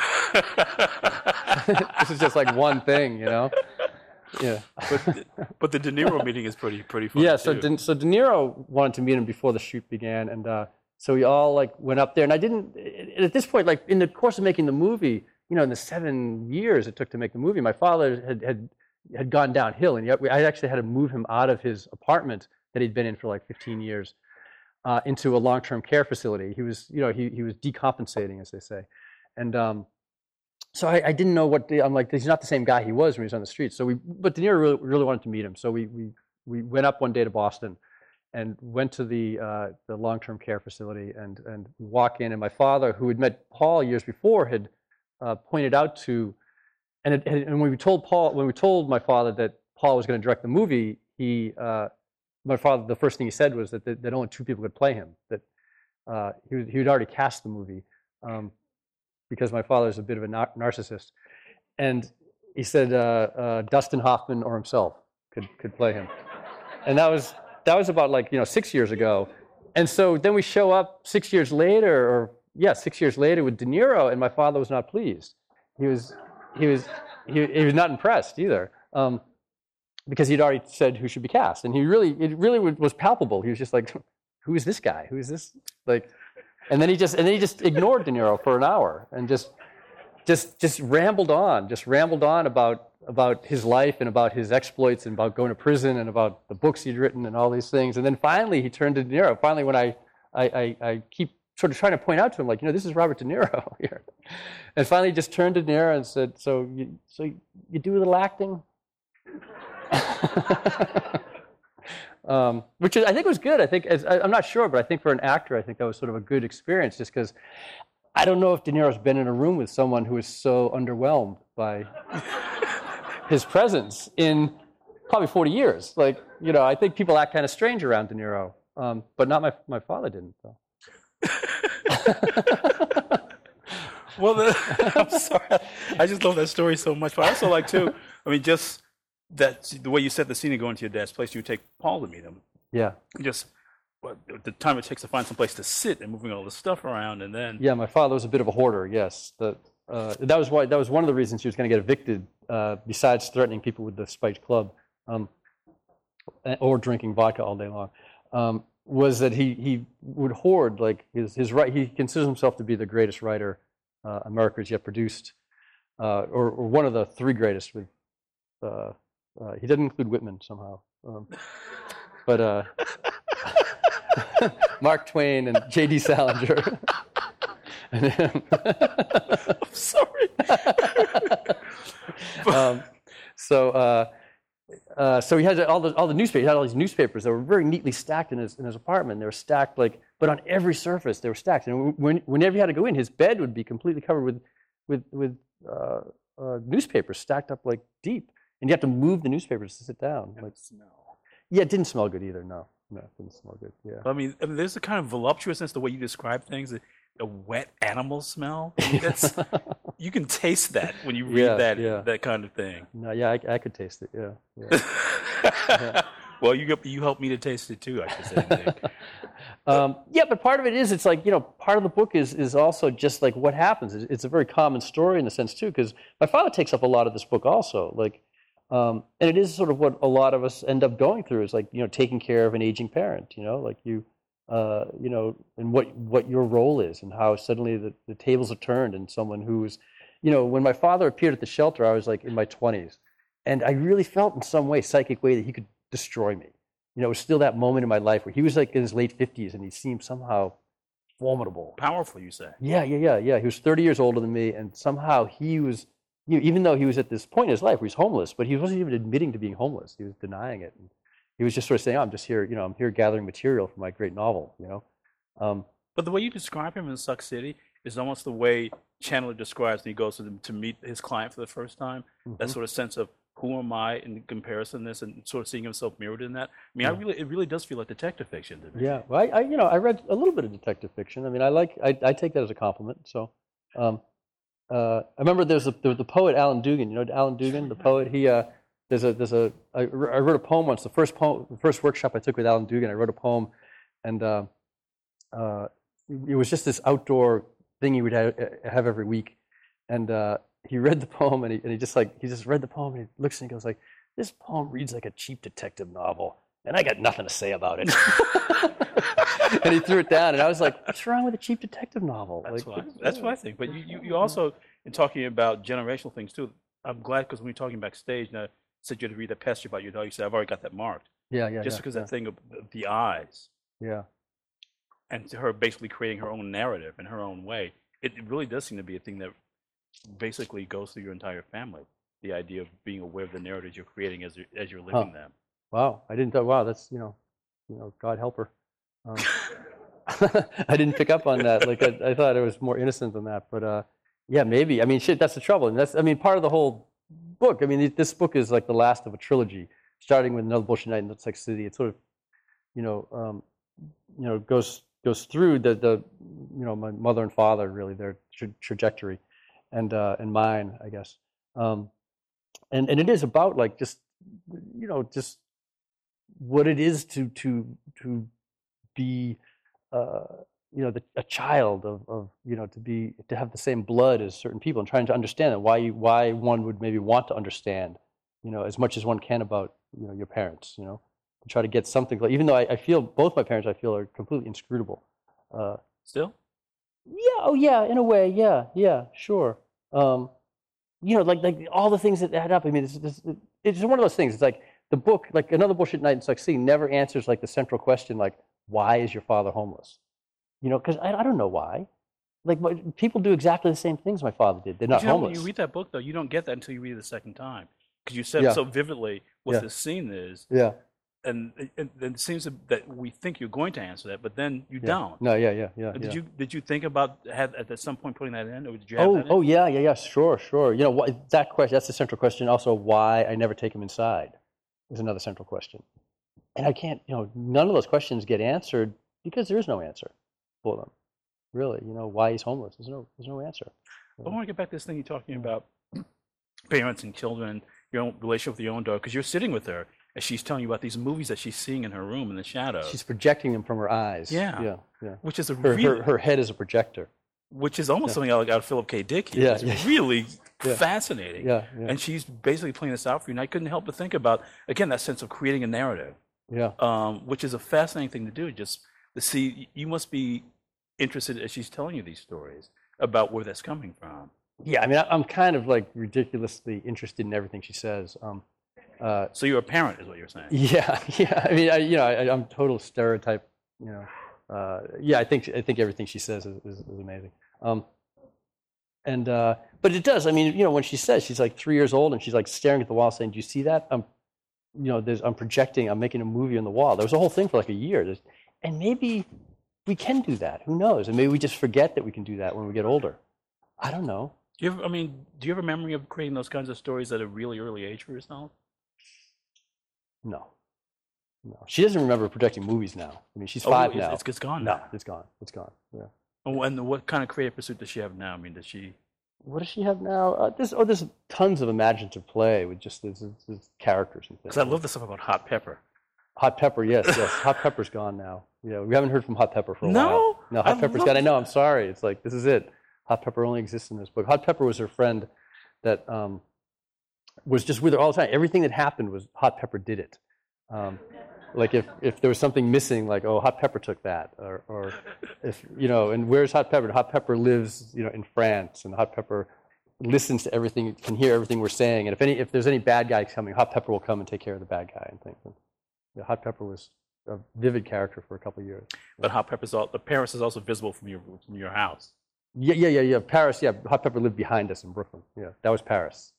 is just like one thing, you know. Yeah. but, but the De Niro meeting is pretty pretty fun. Yeah, so too. De, so De Niro wanted to meet him before the shoot began, and uh, so we all like went up there. And I didn't at this point, like in the course of making the movie, you know, in the seven years it took to make the movie, my father had had, had gone downhill, and yet we, I actually had to move him out of his apartment that he'd been in for like fifteen years uh, into a long-term care facility. He was, you know, he he was decompensating, as they say, and. Um, So I, I didn't know what the, I'm like. He's not the same guy he was when he was on the street. So we, but De Niro really, really wanted to meet him. So we we we went up one day to Boston, and went to the uh, the long-term care facility, and and walk in. And my father, who had met Paul years before, had uh, pointed out to, and it, and when we told Paul, when we told my father that Paul was going to direct the movie, he, uh, my father, the first thing he said was that that, that only two people could play him. That uh, he was, he had already cast the movie. Um, because my father is a bit of a nar- narcissist. And he said uh, uh, Dustin Hoffman or himself could, could play him. and that was that was about like you know six years ago, and so then we show up six years later, or yeah, six years later with De Niro, and my father was not pleased. He was he was he, he was not impressed either, um, because he'd already said who should be cast, and he really it really was palpable. He was just like, who is this guy? Who is this like? And then he just and then he just ignored De Niro for an hour and just just just rambled on, just rambled on about. about his life and about his exploits and about going to prison and about the books he'd written and all these things. And then finally he turned to De Niro. Finally, when I, I, I, I keep sort of trying to point out to him, like, you know, this is Robert De Niro here. And finally he just turned to De Niro and said, so you, so you do a little acting? um, which is, I think was good. I think, as, I, I'm not sure, but I think for an actor, I think that was sort of a good experience just because I don't know if De Niro's been in a room with someone who is so underwhelmed by his presence in probably forty years. Like, you know, I think people act kind of strange around De Niro, um, but not my my father didn't. So. Well, the, I'm sorry. I just love that story so much. But I also like, too, I mean, just that the way you set the scene of going to your dad's place, you take Paul to meet him. Yeah. Just well, the time it takes to find some place to sit and moving all this stuff around, and then... Yeah, my father was a bit of a hoarder, yes. The, uh, that was why that was one of the reasons he was going to get evicted, uh, besides threatening people with the spiked club, um, or drinking vodka all day long, um, was that he, he would hoard, like, his, his right. He considers himself to be the greatest writer uh, America's yet produced, uh, or, or one of the three greatest. With uh, uh, he didn't include Whitman somehow, um, but uh, Mark Twain and J D Salinger. And him. I'm sorry. um, so, uh, uh, so he had all the all the newspapers. He had all these newspapers that were very neatly stacked in his in his apartment. They were stacked like, but on every surface they were stacked. And when, whenever he had to go in, his bed would be completely covered with with with uh, uh, newspapers stacked up like deep. And you have to move the newspapers to sit down. Like, smell. Yeah, it didn't smell good either. No, no, it didn't smell good. Yeah. I mean, I mean there's a kind of voluptuousness the way you describe things. A wet animal smell. That's, you can taste that when you read yeah, that yeah. that kind of thing. No, yeah, I, I could taste it. Yeah. yeah. yeah. Well, you you helped me to taste it too. I should say. um, yeah, but part of it is it's like you know part of the book is is also just like what happens. It's, it's a very common story in the sense too because my father takes up a lot of this book also. Like, um, and it is sort of what a lot of us end up going through is like you know taking care of an aging parent. You know, like you. Uh, you know, and what what your role is, and how suddenly the, the tables are turned, and someone who's, you know, when my father appeared at the shelter, I was like in my twenties, and I really felt in some way, psychic way, that he could destroy me. You know, it was still that moment in my life where he was like in his late fifties, and he seemed somehow formidable, powerful. You say? Yeah, yeah, yeah, yeah. He was thirty years older than me, and somehow he was, you know, even though he was at this point in his life where he's homeless, but he wasn't even admitting to being homeless. He was denying it. And, he was just sort of saying, oh, I'm just here, you know, I'm here gathering material for my great novel, you know. Um, but the way you describe him in Suck City is almost the way Chandler describes when he goes to, the, to meet his client for the first time. Mm-hmm. That sort of sense of who am I in comparison to this, and sort of seeing himself mirrored in that. I mean, yeah. I really, it really does feel like detective fiction to me. Yeah, well, I, I, you know, I read a little bit of detective fiction. I mean, I like, I, I take that as a compliment. So, um, uh, I remember there's a, there was the poet Alan Dugan. You know Alan Dugan, the poet. He. Uh, There's a there's a I, I wrote a poem once. The first poem, the first workshop I took with Alan Dugan, I wrote a poem, and uh, uh, it was just this outdoor thing he would have, have every week. And uh, he read the poem, and he and he just like he just read the poem, and he looks and he goes like, "This poem reads like a cheap detective novel, and I got nothing to say about it." And he threw it down, and I was like, "What's wrong with a cheap detective novel?" That's like, what I, that's what I think. But you, you, you also in talking about generational things too. I'm glad because when we were talking backstage now. Said you had to read that passage about your dog. You said, I've already got that marked. Yeah, yeah. Just yeah, because yeah. that thing of the eyes. Yeah. And to her basically creating her own narrative in her own way. It really does seem to be a thing that basically goes through your entire family. The idea of being aware of the narratives you're creating as you're, as you're living huh. them. Wow. I didn't, wow, that's, you know, you know, God help her. Um, I didn't pick up on that. Like, I, I thought it was more innocent than that. But, uh, yeah, maybe. I mean, shit, that's the trouble. And that's, I mean, part of the whole book. I mean, this book is like the last of a trilogy, starting with Another Bullshit Night in Suck City. It sort of, you know, um, you know, goes goes through the the, you know, my mother and father really their tra- trajectory, and uh, and mine, I guess. Um, and and it is about like just, you know, just what it is to to to be uh, you know the, a child of, of you know to be to have the same blood as certain people, and trying to understand that why you, why one would maybe want to understand you know as much as one can about you know your parents, you know to try to get something like, even though I, I feel both my parents I feel are completely inscrutable. Uh, Still? yeah, oh yeah, in a way, yeah, yeah, sure. Um, you know, like like all the things that add up. I mean, it's it's, it's one of those things. It's like the book, like Another Bullshit Night in Succeed, never answers like the central question, like why is your father homeless? You know, because I, I don't know why. Like my, people do exactly the same things my father did. They're not you know, homeless. When you read that book, though, you don't get that until you read it the second time, because you said Yeah. so vividly what Yeah. the scene is, Yeah, and, and, and it seems that we think you're going to answer that, but then you yeah. don't. No, yeah, yeah, yeah. Did yeah. you did you think about had at some point putting that in, or did you have Oh, that in? oh yeah, yeah, yeah. Sure, sure. You know what? That question. That's the central question. Also, why I never take him inside is another central question. And I can't. You know, none of those questions get answered because there is no answer for them. Really, you know, why he's homeless. There's no, there's no answer. I want to get back to this thing you're talking about, parents and children, your own relationship with your own daughter, because you're sitting with her and she's telling you about these movies that she's seeing in her room in the shadows. She's projecting them from her eyes. Yeah. yeah, yeah. which is a Her, really, her, her head is a projector. which is almost Yeah. something out of Philip K. Dick. Here. Yeah, It's yeah. really Yeah. fascinating. Yeah, yeah, And she's basically playing this out for you. And I couldn't help but think about, again, that sense of creating a narrative, yeah. um, which is a fascinating thing to do. Just to see, you must be interested as she's telling you these stories about where that's coming from. Yeah, I mean, I, I'm kind of like ridiculously interested in everything she says. Um, uh, So you're a parent, is what you're saying. yeah, yeah. I mean, I, you know, I, I'm total stereotype. You know, uh, yeah. I think I think everything she says is, is, is amazing. Um, and uh, but it does. I mean, you know, when she says she's like three years old and she's like staring at the wall, saying, "Do you see that?" I'm, you know, there's I'm projecting. I'm making a movie on the wall. There was a whole thing for like a year. There's, and maybe we can do that. Who knows? And maybe we just forget that we can do that when we get older. I don't know. Do you ever, I mean, do you have a memory of creating those kinds of stories at a really early age for yourself? No. No. She doesn't remember projecting movies now. I mean, she's Oh, five it's- now. it's- it's gone No, now. it's gone. It's gone. Yeah. Oh, and what kind of creative pursuit does she have now? I mean, does she? What does she have now? Uh, there's, oh, there's tons of imaginative play with just there's, there's characters and things. Because I love the stuff about Hot Pepper. Hot Pepper, yes, yes. Hot Pepper's gone now. Yeah, we haven't heard from Hot Pepper for a No? while. No, Hot I Pepper's love gone. I know. I'm sorry. It's like this is it. Hot Pepper only exists in this book. Hot Pepper was her friend that um, was just with her all the time. Everything that happened was Hot Pepper did it. Um, like if, if there was something missing, like, oh, Hot Pepper took that, or, or if, you know, and where's Hot Pepper? Hot Pepper lives, you know, in France, and Hot Pepper listens to everything, can hear everything we're saying, and if any, if there's any bad guy coming, Hot Pepper will come and take care of the bad guy and things. And, yeah, Hot Pepper was a vivid character for a couple of years. But Hot Pepper's all, the Paris is also visible from your from your house. Yeah, yeah, yeah, yeah. Paris, yeah. Hot Pepper lived behind us in Brooklyn. Yeah, that was Paris.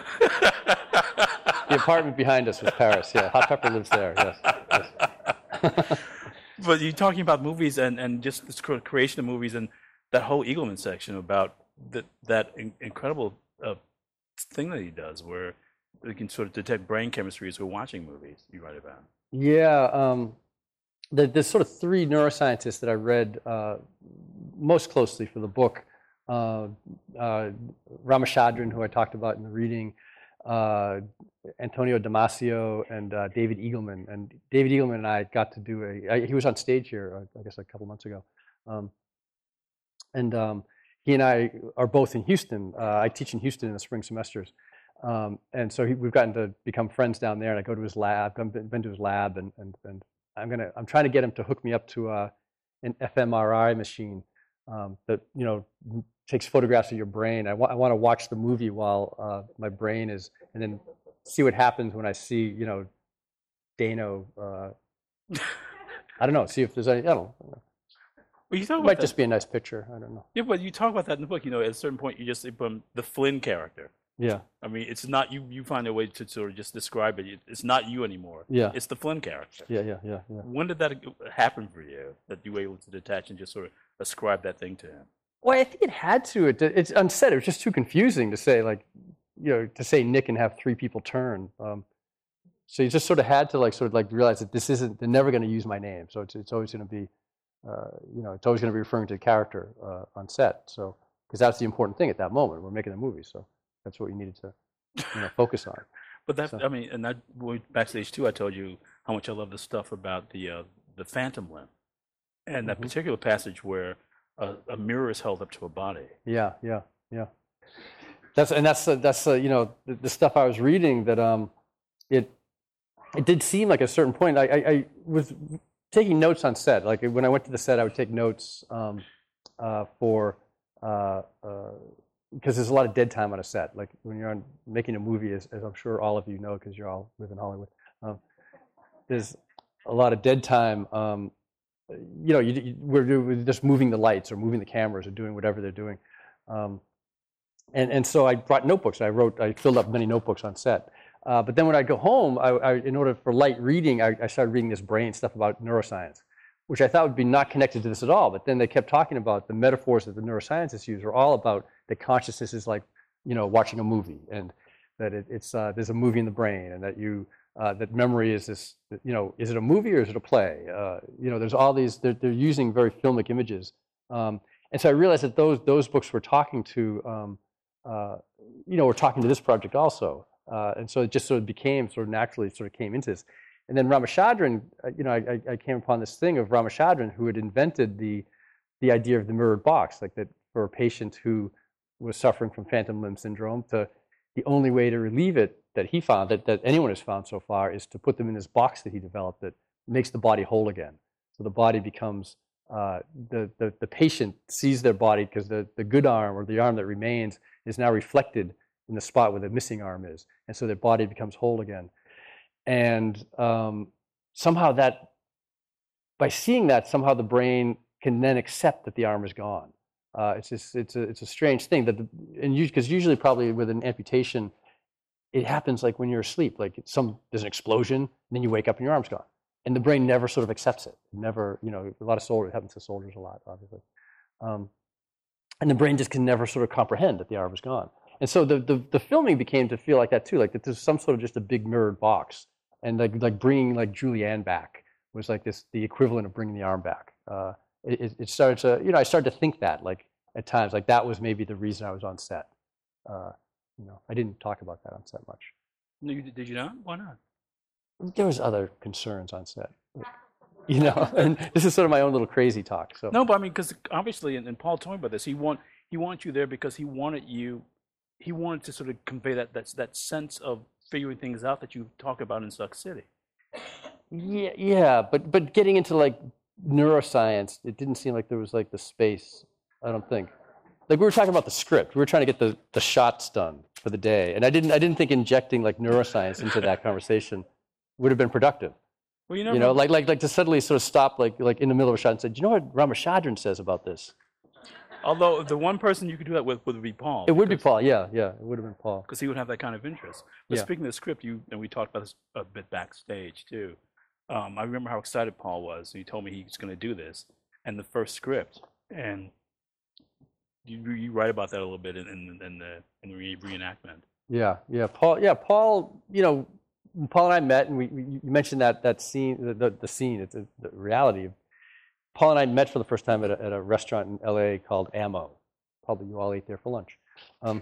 The apartment behind us was Paris. Yeah, Hot Pepper lives there. Yes. yes. But you're talking about movies and, and just this cre- creation of movies and that whole Eagleman section about that that in, incredible uh, thing that he does, where he can sort of detect brain chemistry as we're watching movies. You write about. Yeah, um, there, there's sort of three neuroscientists that I read uh, most closely for the book. Uh, uh, Ramachandran, who I talked about in the reading, uh, Antonio Damasio, and uh, David Eagleman. And David Eagleman and I got to do a, I, he was on stage here, I guess, a couple months ago. Um, and um, he and I are both in Houston. Uh, I teach in Houston in the spring semesters. Um, and so he, we've gotten to become friends down there, and I go to his lab. I've been, been to his lab, and, and, and I'm gonna I'm trying to get him to hook me up to uh, an fMRI machine um, that you know takes photographs of your brain. I, wa- I want to watch the movie while uh, my brain is, and then see what happens when I see you know Dano. Uh, I don't know. See if there's any. I don't know. Well, you talk It about might that. just be a nice picture. I don't know. Yeah, but you talk about that in the book. You know, at a certain point, you just um, the Flynn character. Yeah. I mean, it's not you. You find a way to sort of just describe it. It's not you anymore. Yeah. It's the Flynn character. Yeah. Yeah. Yeah. Yeah. When did that happen for you? That you were able to detach and just sort of ascribe that thing to him? Well, I think it had to. It, it's unsaid. It was just too confusing to say, like, you know, to say Nick and have three people turn. Um, so you just sort of had to, like, sort of like realize that this isn't. They're never going to use my name. So it's it's always going to be, uh, you know, it's always going to be referring to a character uh, on set. So because that's the important thing at that moment. We're making a movie, so that's what you needed to, you know, focus on. But that's, So- I mean, and that backstage too, I told you how much I love the stuff about the uh, the phantom limb, and that Mm-hmm. particular passage where a, a mirror is held up to a body. Yeah, yeah, yeah. That's and that's uh, that's uh, you know the, the stuff I was reading that um it it did seem like at a certain point I, I, I was taking notes on set. Like when I went to the set, I would take notes um, uh, for uh, uh, because there's a lot of dead time on a set. Like when you're on, making a movie, as, as I'm sure all of you know, because you all live in Hollywood, um, there's a lot of dead time. Um, you know, you, you, we're, we're just moving the lights or moving the cameras or doing whatever they're doing. Um, and and so I brought notebooks. I wrote, I filled up many notebooks on set. Uh, but then when I go home, I, I, in order for light reading, I, I started reading this brain stuff about neuroscience, which I thought would be not connected to this at all. But then they kept talking about the metaphors that the neuroscientists use are all about that consciousness is like, you know, watching a movie, and that it, it's uh, there's a movie in the brain, and that you uh, that memory is this, you know, is it a movie or is it a play? Uh, you know, there's all these. They're, they're using very filmic images, um, and so I realized that those those books were talking to, um, uh, you know, were talking to this project also. Uh, and so it just sort of became, sort of naturally sort of came into this. And then Ramachandran, uh, you know, I, I came upon this thing of Ramachandran, who had invented the the idea of the mirrored box, like that for a patient who was suffering from phantom limb syndrome, to the only way to relieve it that he found, that, that anyone has found so far, is to put them in this box that he developed that makes the body whole again. So the body becomes, uh, the, the, the patient sees their body because the, the good arm or the arm that remains is now reflected in the spot where the missing arm is. And so their body becomes whole again. And um, somehow that, by seeing that, somehow the brain can then accept that the arm is gone. Uh, it's just, it's a, it's a strange thing that, the, and because usually probably with an amputation, it happens like when you're asleep, like some, there's an explosion, and then you wake up and your arm's gone. And the brain never sort of accepts it. Never, you know, a lot of soldiers, it happens to soldiers a lot, obviously. Um, and the brain just can never sort of comprehend that the arm is gone. And so the, the, the filming became to feel like that too, like that there's some sort of just a big mirrored box. And like, like bringing like Julianne back was like this, the equivalent of bringing the arm back. Uh, it, it started to, you know, I started to think that like at times, like that was maybe the reason I was on set. Uh, you know, I didn't talk about that on set much. No, you, did you not? Why not? There was other concerns on set, you know, and this is sort of my own little crazy talk. So No, but I mean, because obviously, and, and Paul told me about this, he want he wanted you there because he wanted you, he wanted to sort of convey that that, that sense of figuring things out that you talk about in Suck City. Yeah, yeah, but but getting into like neuroscience, it didn't seem like there was like the space. I don't think. Like we were talking about the script, we were trying to get the, the shots done for the day, and I didn't I didn't think injecting like neuroscience into that conversation would have been productive. Well, you know, You know, like like like to suddenly sort of stop like like in the middle of a shot and say, "Do you know what Ramachandran says about this?" although the one person you could do that with would be Paul. It would be Paul, yeah, yeah, it would have been Paul. Because he would have that kind of interest. But Yeah. speaking of the script, you and we talked about this a bit backstage too. Um, I remember how excited Paul was. He told me he was going to do this, and the first script, and you you write about that a little bit in in, in the in the re- reenactment. Yeah, yeah, Paul. Yeah, Paul. You know, Paul and I met, and we, we you mentioned that that scene, the the, the scene. It's a, the reality of Paul and I met for the first time at a, at a restaurant in L A called Ammo. Probably you all ate there for lunch. Um,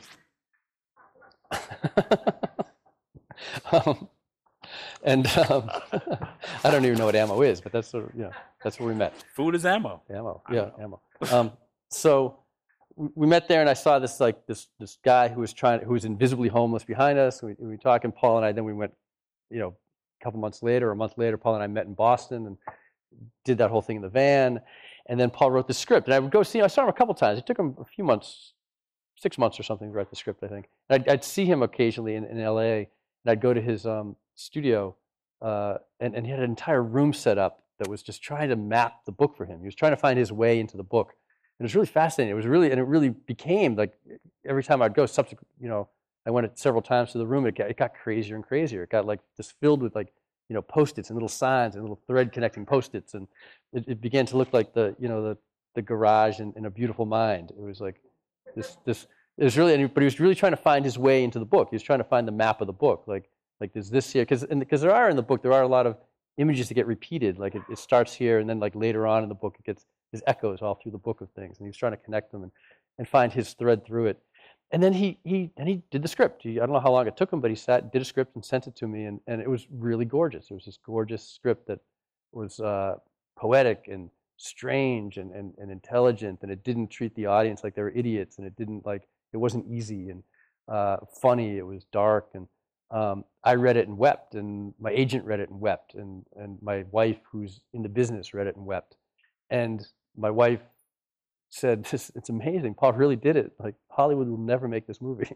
um, and um, I don't even know what Ammo is, but that's sort of, you know, that's where we met. Food is ammo. Ammo, yeah, Ammo. Um, so we we met there, and I saw this like this this guy who was trying, who was invisibly homeless behind us. We we talked, and Paul and I. Then we went, you know, a couple months later, or a month later, Paul and I met in Boston and did that whole thing in the van. And then Paul wrote the script, and I would go see him. I saw him a couple times. It took him a few months, six months or something, to write the script, I think. And I'd, I'd see him occasionally in, in L A, and I'd go to his um, studio, uh, and, and he had an entire room set up that was just trying to map the book for him. He was trying to find his way into the book. And it was really fascinating. It was really, and it really became like every time I'd go, subsequent, you know, I went several times to the room, and it got, it got crazier and crazier. It got like just filled with like, you know, Post-its and little signs and little thread connecting Post-its, and it, it began to look like the, you know, the the garage in, in A Beautiful Mind. It was like this this. It was really, but he was really trying to find his way into the book. He was trying to find the map of the book, like like there's this here, because because there are in the book there are a lot of images that get repeated. Like it, it starts here, and then like later on in the book it gets there's echoes all through the book of things, and he was trying to connect them and and find his thread through it. and then he he and he did the script. He, I don't know how long it took him, but he sat, did a script, and sent it to me, and, and it was really gorgeous. It was this gorgeous script that was uh, poetic and strange and, and, and intelligent, and it didn't treat the audience like they were idiots, and it didn't like it wasn't easy and uh, funny. It was dark, and um, I read it and wept, and my agent read it and wept, and and my wife, who's in the business, read it and wept, and my wife said, this, it's amazing. Paul really did it. Like, Hollywood will never make this movie.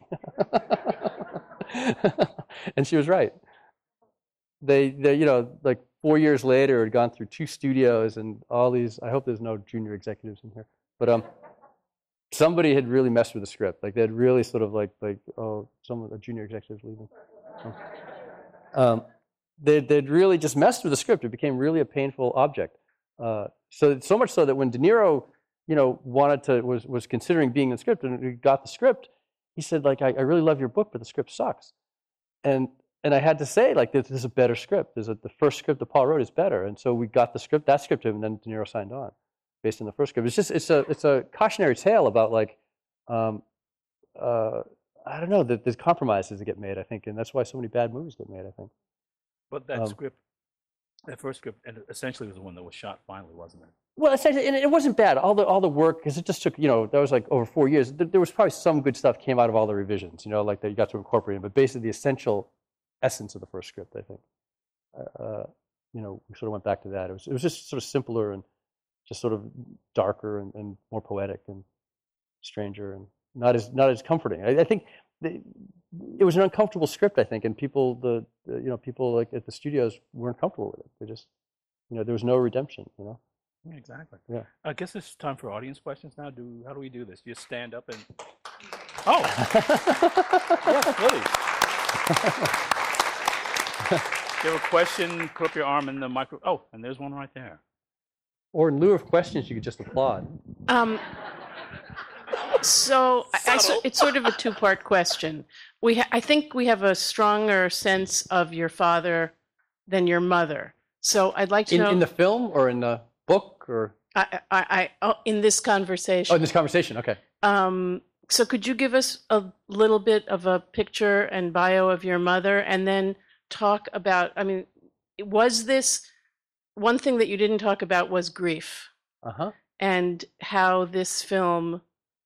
And she was right. They, they, you know, like four years later, had gone through two studios and all these, I hope there's no junior executives in here, but um, somebody had really messed with the script. Like, they had really sort of like, like oh, some of the junior executives leaving. Um, they, they'd really just messed with the script. It became really a painful object. Uh, so, so much so that when De Niro, you know, wanted to, was, was considering being in the script and he got the script, he said, like, I, I really love your book, but the script sucks. And and I had to say, like, this, this is a better script. There's a, the first script that Paul wrote is better. And so we got the script, that script to him, and then De Niro signed on based on the first script. It's just, it's a, it's a cautionary tale about, like, um, uh, I don't know, that there's compromises that get made, I think, and that's why so many bad movies get made, I think. But that Um, script, that first script, and essentially was the one that was shot finally, wasn't it? Well, essentially, and it wasn't bad. All the all the work, because it just took, you know, that was like over four years. There, there was probably some good stuff came out of all the revisions, you know, like that you got to incorporate it. But basically, the essential essence of the first script, I think, uh, you know, we sort of went back to that. It was it was just sort of simpler and just sort of darker and, and more poetic and stranger and not as not as comforting. I, I think the, it was an uncomfortable script, I think, and people the, the you know people like at the studios weren't comfortable with it. They just, you know, there was no redemption, you know. Yeah, exactly. Yeah. I guess it's time for audience questions now. Do how do we do this? You just stand up and oh, yes, please. If you have a question, put up your arm in the micro. Oh, and there's one right there. Or in lieu of questions, you could just applaud. Um, so I, I, so it's sort of a two-part question. We, ha- I think we have a stronger sense of your father than your mother. So I'd like to In, know in the film or in the book or I, I, I, oh, in this conversation. oh, in this conversation. Okay. Um, so could you give us a little bit of a picture and bio of your mother, and then talk about? I mean, was this one thing that you didn't talk about was grief, Uh huh. and how this film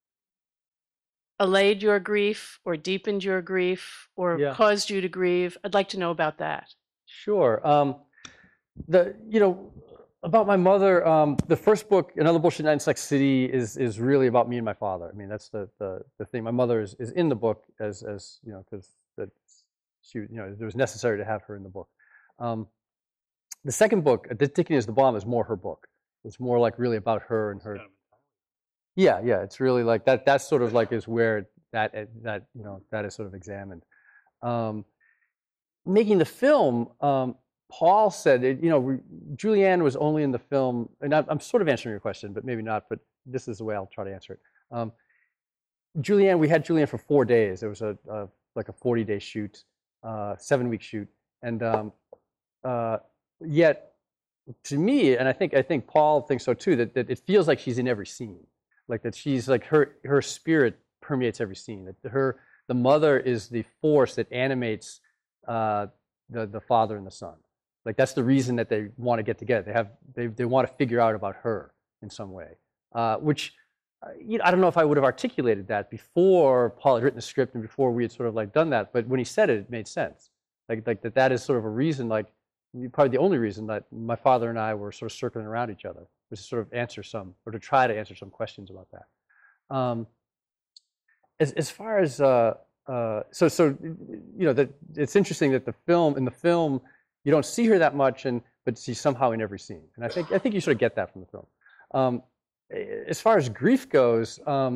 allayed your grief or deepened your grief or Yeah. caused you to grieve. I'd like to know about that. Sure. Um, the you know about my mother. Um, the first book, Another Bullshit Night in Sex City, is is really about me and my father. I mean, that's the the, the thing. My mother is, is in the book as as you know because that she you know it was necessary to have her in the book. Um, the second book, Dicking is the Bomb, is more her book. It's more like really about her and her. Yeah, yeah. It's really like that. That's sort of like is where that that you know that is sort of examined. Um, making the film, um, Paul said, it, you know, Julianne was only in the film, and I'm, I'm sort of answering your question, but maybe not. But this is the way I'll try to answer it. Um, Julianne, we had Julianne for four days. It was a, a like a forty-day shoot, uh, seven-week shoot, and um, uh, yet to me, and I think I think Paul thinks so too, that, that it feels like she's in every scene, like that she's like her her spirit permeates every scene. That her the mother is the force that animates uh, the the father and the son. Like that's the reason that they want to get together. They have they they want to figure out about her in some way, uh, which uh, you know I don't know if I would have articulated that before Paul had written the script and before we had sort of like done that. But when he said it, it made sense. Like like that that is sort of a reason, like probably the only reason that my father and I were sort of circling around each other was to sort of answer some or to try to answer some questions about that. Um, as as far as uh, uh, so so you know that it's interesting that the film in the film. You don't see her that much, and but she's somehow in every scene. And I think I think you sort of get that from the film. Um, as far as grief goes, um,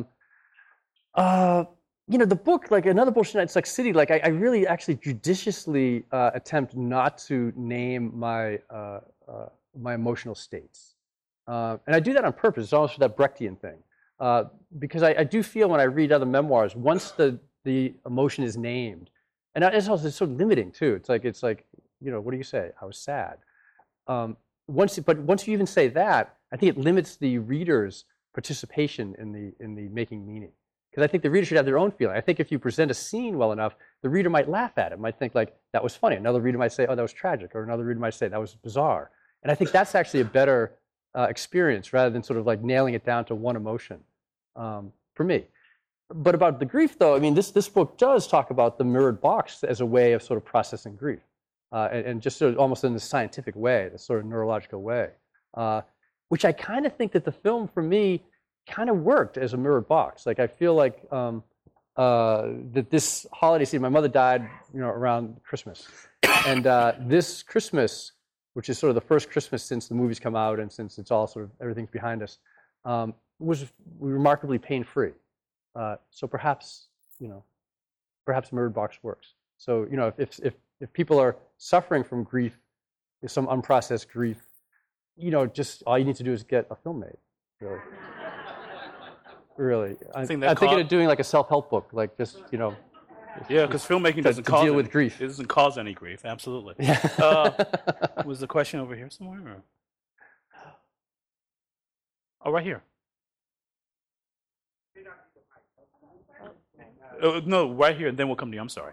uh, you know, the book, like Another Bullshit Night in Sex City, like I, I really actually judiciously uh, attempt not to name my uh, uh, my emotional states, uh, and I do that on purpose. It's almost that Brechtian thing, uh, because I, I do feel when I read other memoirs, once the the emotion is named, and it's also it's so limiting too. It's like it's like. You know, what do you say? I was sad. Um, once, but once you even say that, I think it limits the reader's participation in the in the making meaning. because I think the reader should have their own feeling. I think if you present a scene well enough, the reader might laugh at it, might think like, that was funny. Another reader might say, oh, that was tragic, or another reader might say, that was bizarre. And I think that's actually a better uh, experience rather than sort of like nailing it down to one emotion um, for me. But about the grief, though, I mean, this, this book does talk about the mirrored box as a way of sort of processing grief, uh, and, and just sort of almost in this scientific way, this sort of neurological way, uh, which I kind of think that the film, for me, kind of worked as a mirrored box. Like, I feel like um, uh, that this holiday season, my mother died, you know, around Christmas. And uh, this Christmas, which is sort of the first Christmas since the movies come out and since it's all sort of, everything's behind us, um, was remarkably pain-free. Uh, so perhaps, you know, perhaps mirrored box works. So, you know, if, if, if people are suffering from grief, some unprocessed grief, you know, just all you need to do is get a film made, really. Really. I, think I'm that thinking co- of doing like a self-help book, like just, you know. Yeah, because filmmaking to, doesn't to cause deal any, with grief. It doesn't cause any grief, absolutely. Yeah. uh, was the question over here somewhere? Or? Oh, right here. Uh, no, right here, and then we'll come to you. I'm sorry.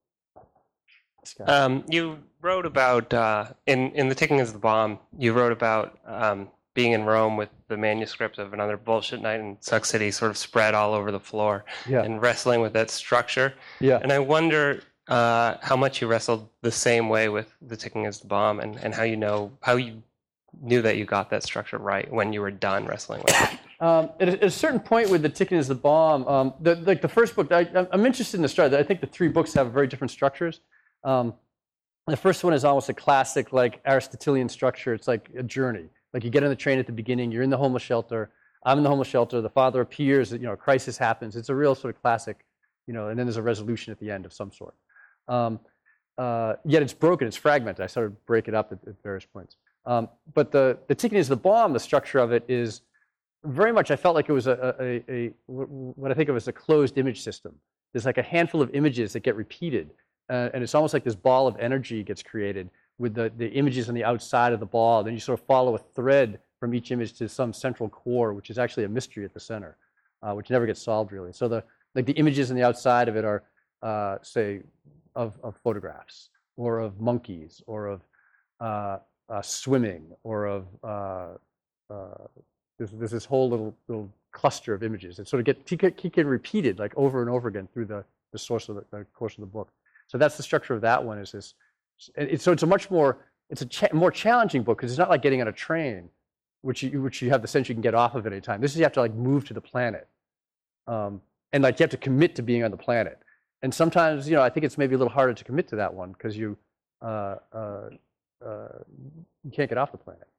Um, you wrote about, uh, in, in The Ticking is the Bomb, you wrote about um, being in Rome with the manuscript of Another Bullshit Night in Suck City sort of spread all over the floor, Yeah. and wrestling with that structure. Yeah. And I wonder uh, how much you wrestled the same way with The Ticking is the Bomb, and, and how you know, how you knew that you got that structure right when you were done wrestling with it. Um, at, a, at a certain point with The Ticking is the Bomb, um, the, like the first book, I, I'm interested in the structure. I think the three books have very different structures. Um, the first one is almost a classic, like Aristotelian structure. It's like a journey. Like you get on the train at the beginning, you're in the homeless shelter. I'm in the homeless shelter. The father appears. You know, a crisis happens. It's a real sort of classic, you know. And then there's a resolution at the end of some sort. Um, uh, yet it's broken. It's fragmented. I sort of break it up at, at various points. Um, but the the Ticking is the Bomb. The structure of it is very much. I felt like it was a, a, a, a what I think of as a closed image system. There's like a handful of images that get repeated. Uh, and it's almost like this ball of energy gets created with the, the images on the outside of the ball. Then you sort of follow a thread from each image to some central core, which is actually a mystery at the center, uh, which never gets solved really. So the like the images on the outside of it are, uh, say, of, of photographs, or of monkeys, or of uh, uh, swimming, or of uh, uh, there's, there's this whole little little cluster of images that sort of get keep getting repeated like over and over again through the, the source of the, the course of the book. So that's the structure of that one. Is this? It's, so it's a much more it's a cha- more challenging book because it's not like getting on a train, which you which you have the sense you can get off of at any time. This is you have to like move to the planet, um, and like you have to commit to being on the planet. And sometimes you know I think it's maybe a little harder to commit to that one because you uh, uh, uh, you can't get off the planet.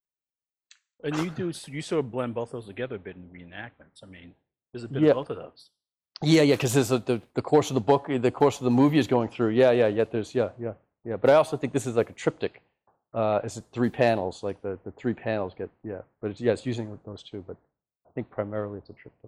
And you do you sort of blend both those together a bit in reenactments. I mean, there's a bit Yeah. of both of those. Yeah, yeah, because there's a, the the course of the book, the course of the movie is going through. Yeah, yeah, yet there's yeah, yeah, yeah. But I also think this is like a triptych. Uh, it's three panels, like the, the three panels get yeah. But it's, yeah, it's using those two. But I think primarily it's a triptych.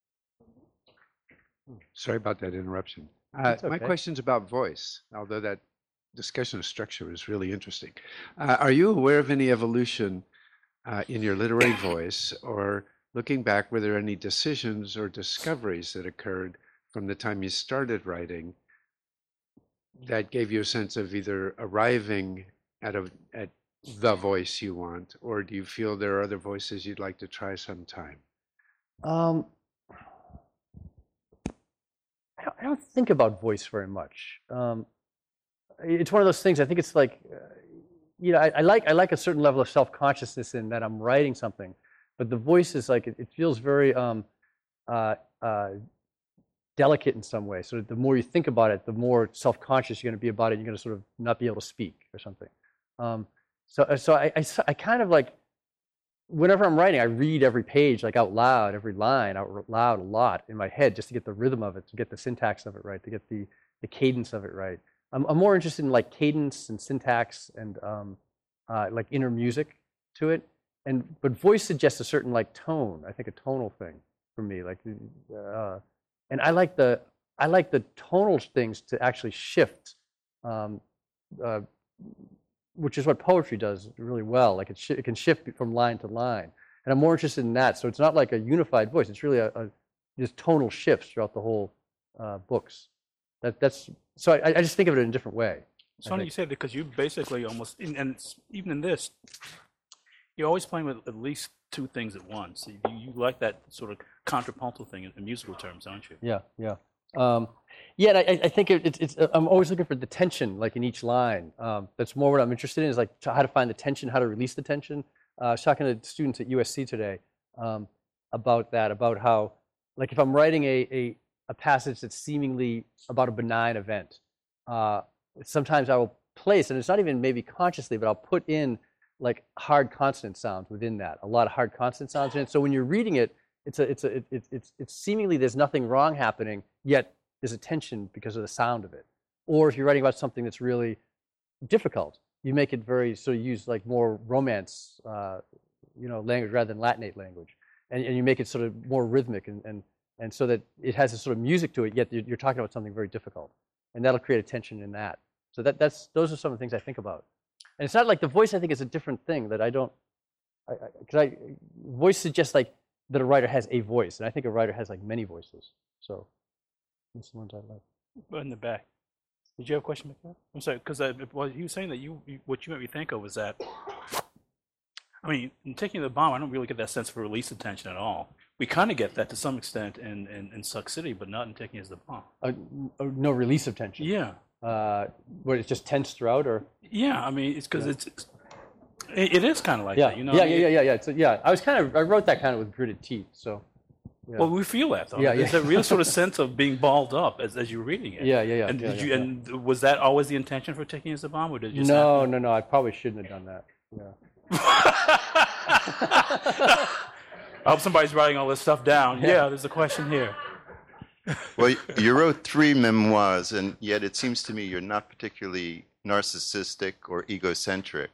Sorry about that interruption. Uh, That's My okay. question's about voice, although that discussion of structure was really interesting. Uh, are you aware of any evolution uh, in your literary voice, or looking back, were there any decisions or discoveries that occurred from the time you started writing that gave you a sense of either arriving at a at the voice you want, or do you feel there are other voices you'd like to try sometime? Um, I don't, I don't think about voice very much. Um, it's one of those things. I think it's like, uh, you know, I, I like I like a certain level of self-consciousness in that I'm writing something, but the voice is like it, it feels very um, uh, uh, delicate in some way. So the more you think about it, the more self-conscious you're going to be about it. You're going to sort of not be able to speak or something. Um, so so I, I I kind of like. Whenever I'm writing, I read every page like out loud, every line out loud a lot in my head just to get the rhythm of it, to get the syntax of it right, to get the, the cadence of it right. I'm, I'm more interested in like cadence and syntax and um, uh, like inner music to it. And but voice suggests a certain like tone. I think a tonal thing for me. Like, uh, and I like the I like the tonal things to actually shift. Um, uh, which is what poetry does really well. Like it, sh- it can shift from line to line. And I'm more interested in that. So it's not like a unified voice. It's really a, a, there's tonal shifts throughout the whole uh, books. That that's so I, I just think of it in a different way. It's funny you say that because you basically almost, and it's, even in this, you're always playing with at least two things at once. You, you like that sort of contrapuntal thing in, in musical terms, aren't you? Yeah, yeah, um, yeah. And I, I think it, it's, it's. I'm always looking for the tension, like in each line. Um, that's more what I'm interested in, is like how to find the tension, how to release the tension. Uh, I was talking to students at U S C today um, about that, about how, like, if I'm writing a, a a passage that's seemingly about a benign event. Uh, Sometimes I will place, and it's not even maybe consciously, but I'll put in like hard consonant sounds within that. A lot of hard consonant sounds in it. So when you're reading it, it's a, it's a, it, it's, it's, it's seemingly there's nothing wrong happening, yet there's a tension because of the sound of it. Or if you're writing about something that's really difficult, you make it very sort of use like more romance, uh, you know, language rather than Latinate language, and, and you make it sort of more rhythmic, and, and and so that it has a sort of music to it, yet you're, you're talking about something very difficult, and that'll create a tension in that. So that, that's, those are some of the things I think about. And it's not like the voice, I think, is a different thing that I don't, because I, I, I, voice suggests like that a writer has a voice, and I think a writer has like many voices. So that's the ones I like. In the back. Did you have a question, Michael? I'm sorry, because well, you were saying that you, you, what you made me think of was that, I mean, in Taking the Bomb, I don't really get that sense of release of tension at all. We kind of get that to some extent in, in, in Suck City, but not in Taking as the Bomb. Uh, no release of tension. Yeah. Uh, where it's just tense throughout, or yeah, I mean, it's because yeah. it's, it's it, it is kind of like yeah. that, you know. Yeah, I mean, yeah, yeah, yeah, yeah. So, yeah, I was kind of I wrote that kind of with gritted teeth. So. Yeah. Well, we feel that though. Yeah, There's yeah. a real sort of sense of being balled up as, as you're reading it. Yeah, yeah, yeah. And yeah, did yeah, you? yeah. And was that always the intention for Taking as the Bomb, or did you? Just no, happen? no, no. I probably shouldn't have done that. Yeah. I hope somebody's writing all this stuff down. Yeah, yeah, there's a question here. Well, you wrote three memoirs, and yet it seems to me you're not particularly narcissistic or egocentric.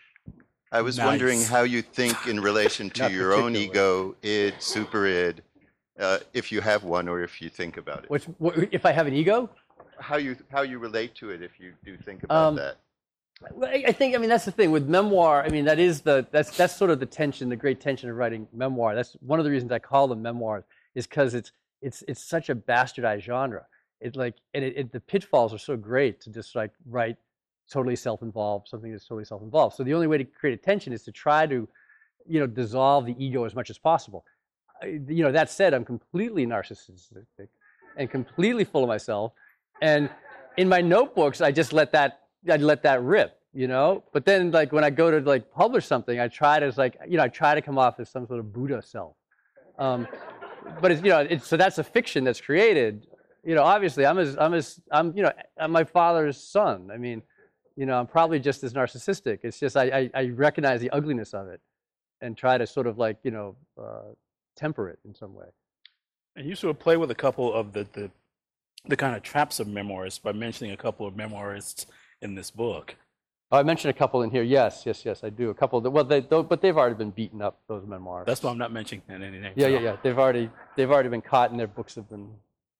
I was Nice. wondering how you think in relation to Not your own particularly. ego, id, super id, uh, if you have one or if you think about it. Which, what, if I have an ego? How you how you relate to it if you do think about Um, that. Well, I I think, I mean, that's the thing with memoir. I mean, that is the that's that's sort of the tension, the great tension of writing memoir. That's one of the reasons I call them memoirs, is because it's it's it's such a bastardized genre. It like and it, it, the pitfalls are so great to just like write totally self-involved, something that's totally self-involved. So the only way to create attention is to try to, you know, dissolve the ego as much as possible. I, you know, that said, I'm completely narcissistic and completely full of myself, and in my notebooks, I just let that. I'd let that rip, you know. But then, like when I go to like publish something, I try to like, you know, I try to come off as some sort of Buddha self. Um, but it's, you know, it's, so that's a fiction that's created. You know, obviously, I'm as, I'm as, I'm, you know, I'm my father's son. I mean, you know, I'm probably just as narcissistic. It's just I, I, I recognize the ugliness of it, and try to sort of like, you know, uh, temper it in some way. And you sort of play with a couple of the the, the kind of traps of memoirists by mentioning a couple of memoirists in this book. Oh, I mentioned a couple in here. Yes, yes, yes, I do. A couple. That, well, they, but they've already been beaten up. Those memoirs. That's why I'm not mentioning any names. Yeah, yeah, yeah. They've already they've already been caught, and their books have been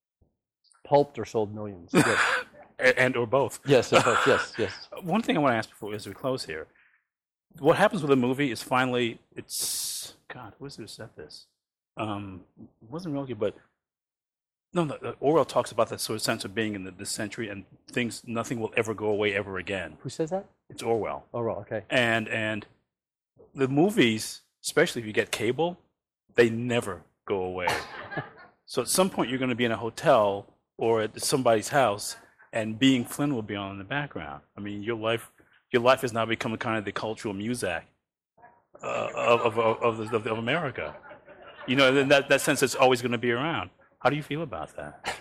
pulped or sold millions. Yes. and, and or both. Yes, they're both. Yes, yes. One thing I want to ask before as we close here, what happens with a movie is finally it's God. Who's who said this? Um, it wasn't Rilke, but no, no, Orwell talks about that sort of sense of being in the, this century and things. Nothing will ever go away ever again. Who says that? It's Orwell. Oh, well, okay. And and the movies, especially if you get cable, they never go away. So at some point you're going to be in a hotel or at somebody's house, and Being Flynn will be on in the background. I mean, your life, your life has now become kind of the cultural muzak uh, of, of, of, of, of America. You know, in that, that sense, it's always going to be around. How do you feel about that?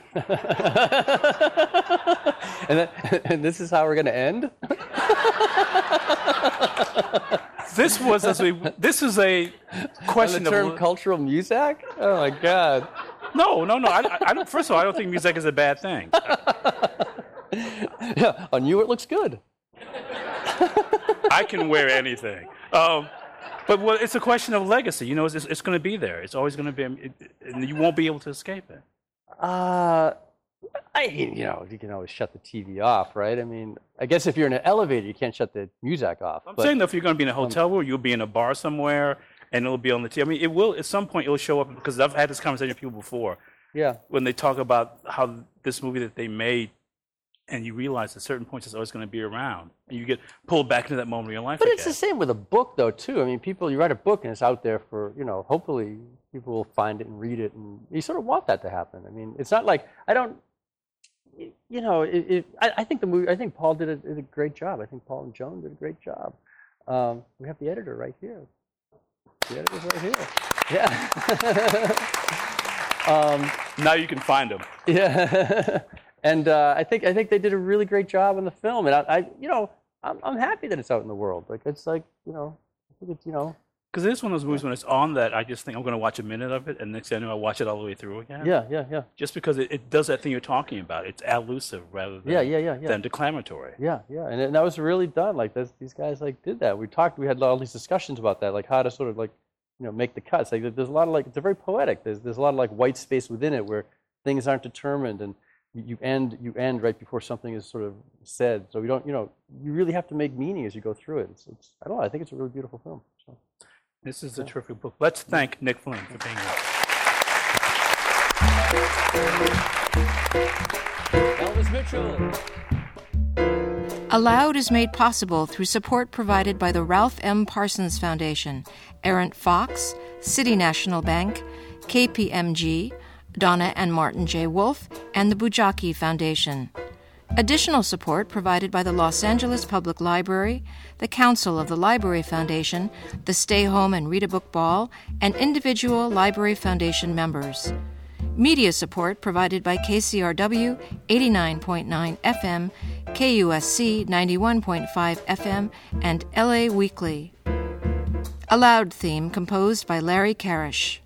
and, that, and this is how we're going to end? This was as we. This is a question On the term of cultural music. Oh my God! No, no, no. I, I don't. First of all, I don't think music is a bad thing. Yeah, on you it looks good. I can wear anything. Um, but well, it's a question of legacy. You know, it's, it's going to be there. It's always going to be, it, and you won't be able to escape it. Uh, I mean, you know, you can always shut the T V off, right? I mean, I guess if you're in an elevator, you can't shut the music off. I'm but, saying that if you're going to be in a hotel room, you'll be in a bar somewhere, and it'll be on the T V. I mean, it will at some point. It'll show up because I've had this conversation with people before. Yeah. when they talk about how this movie that they made, and you realize at certain points it's always going to be around, and you get pulled back into that moment of your life. But again. it's the same with a book, though, too. I mean, people, you write a book and it's out there for, you know, hopefully people will find it and read it, and you sort of want that to happen. I mean, it's not like, I don't, you know, it, it, I, I think the movie, I think Paul did a, did a great job. I think Paul and Joan did a great job. Um, we have the editor right here. The editor's right here. Yeah. um, now you can find them. Yeah. And uh, I think I think they did a really great job in the film, and I, I you know, I'm I'm happy that it's out in the world. Like it's like you know, I think it's you know, because it's one of those movies when it's on that I just think I'm going to watch a minute of it, and next thing I know I watch it all the way through again. Yeah, yeah, yeah. Just because it, it does that thing you're talking about. It's allusive rather than yeah, yeah, yeah, yeah. than declamatory. Yeah, yeah, and, and that was really done. Like this, these guys like did that. We talked. We had all these discussions about that, like how to sort of like you know make the cuts. Like there's a lot of like it's a very poetic. There's there's a lot of like white space within it where things aren't determined and. You end, you end right before something is sort of said. So you don't, you know, you really have to make meaning as you go through it. It's, it's I don't know. I think it's a really beautiful film. So. This is a yeah. terrific book. Let's thank Nick Flynn for being here. Elvis Mitchell. Aloud is made possible through support provided by the Ralph M. Parsons Foundation, Errant Fox, City National Bank, K P M G, Donna and Martin J. Wolfe, and the Bujaki Foundation. Additional support provided by the Los Angeles Public Library, the Council of the Library Foundation, the Stay Home and Read a Book Ball, and individual Library Foundation members. Media support provided by K C R W eighty-nine point nine F M, K U S C ninety-one point five F M, and L A Weekly. Aloud theme composed by Larry Karish.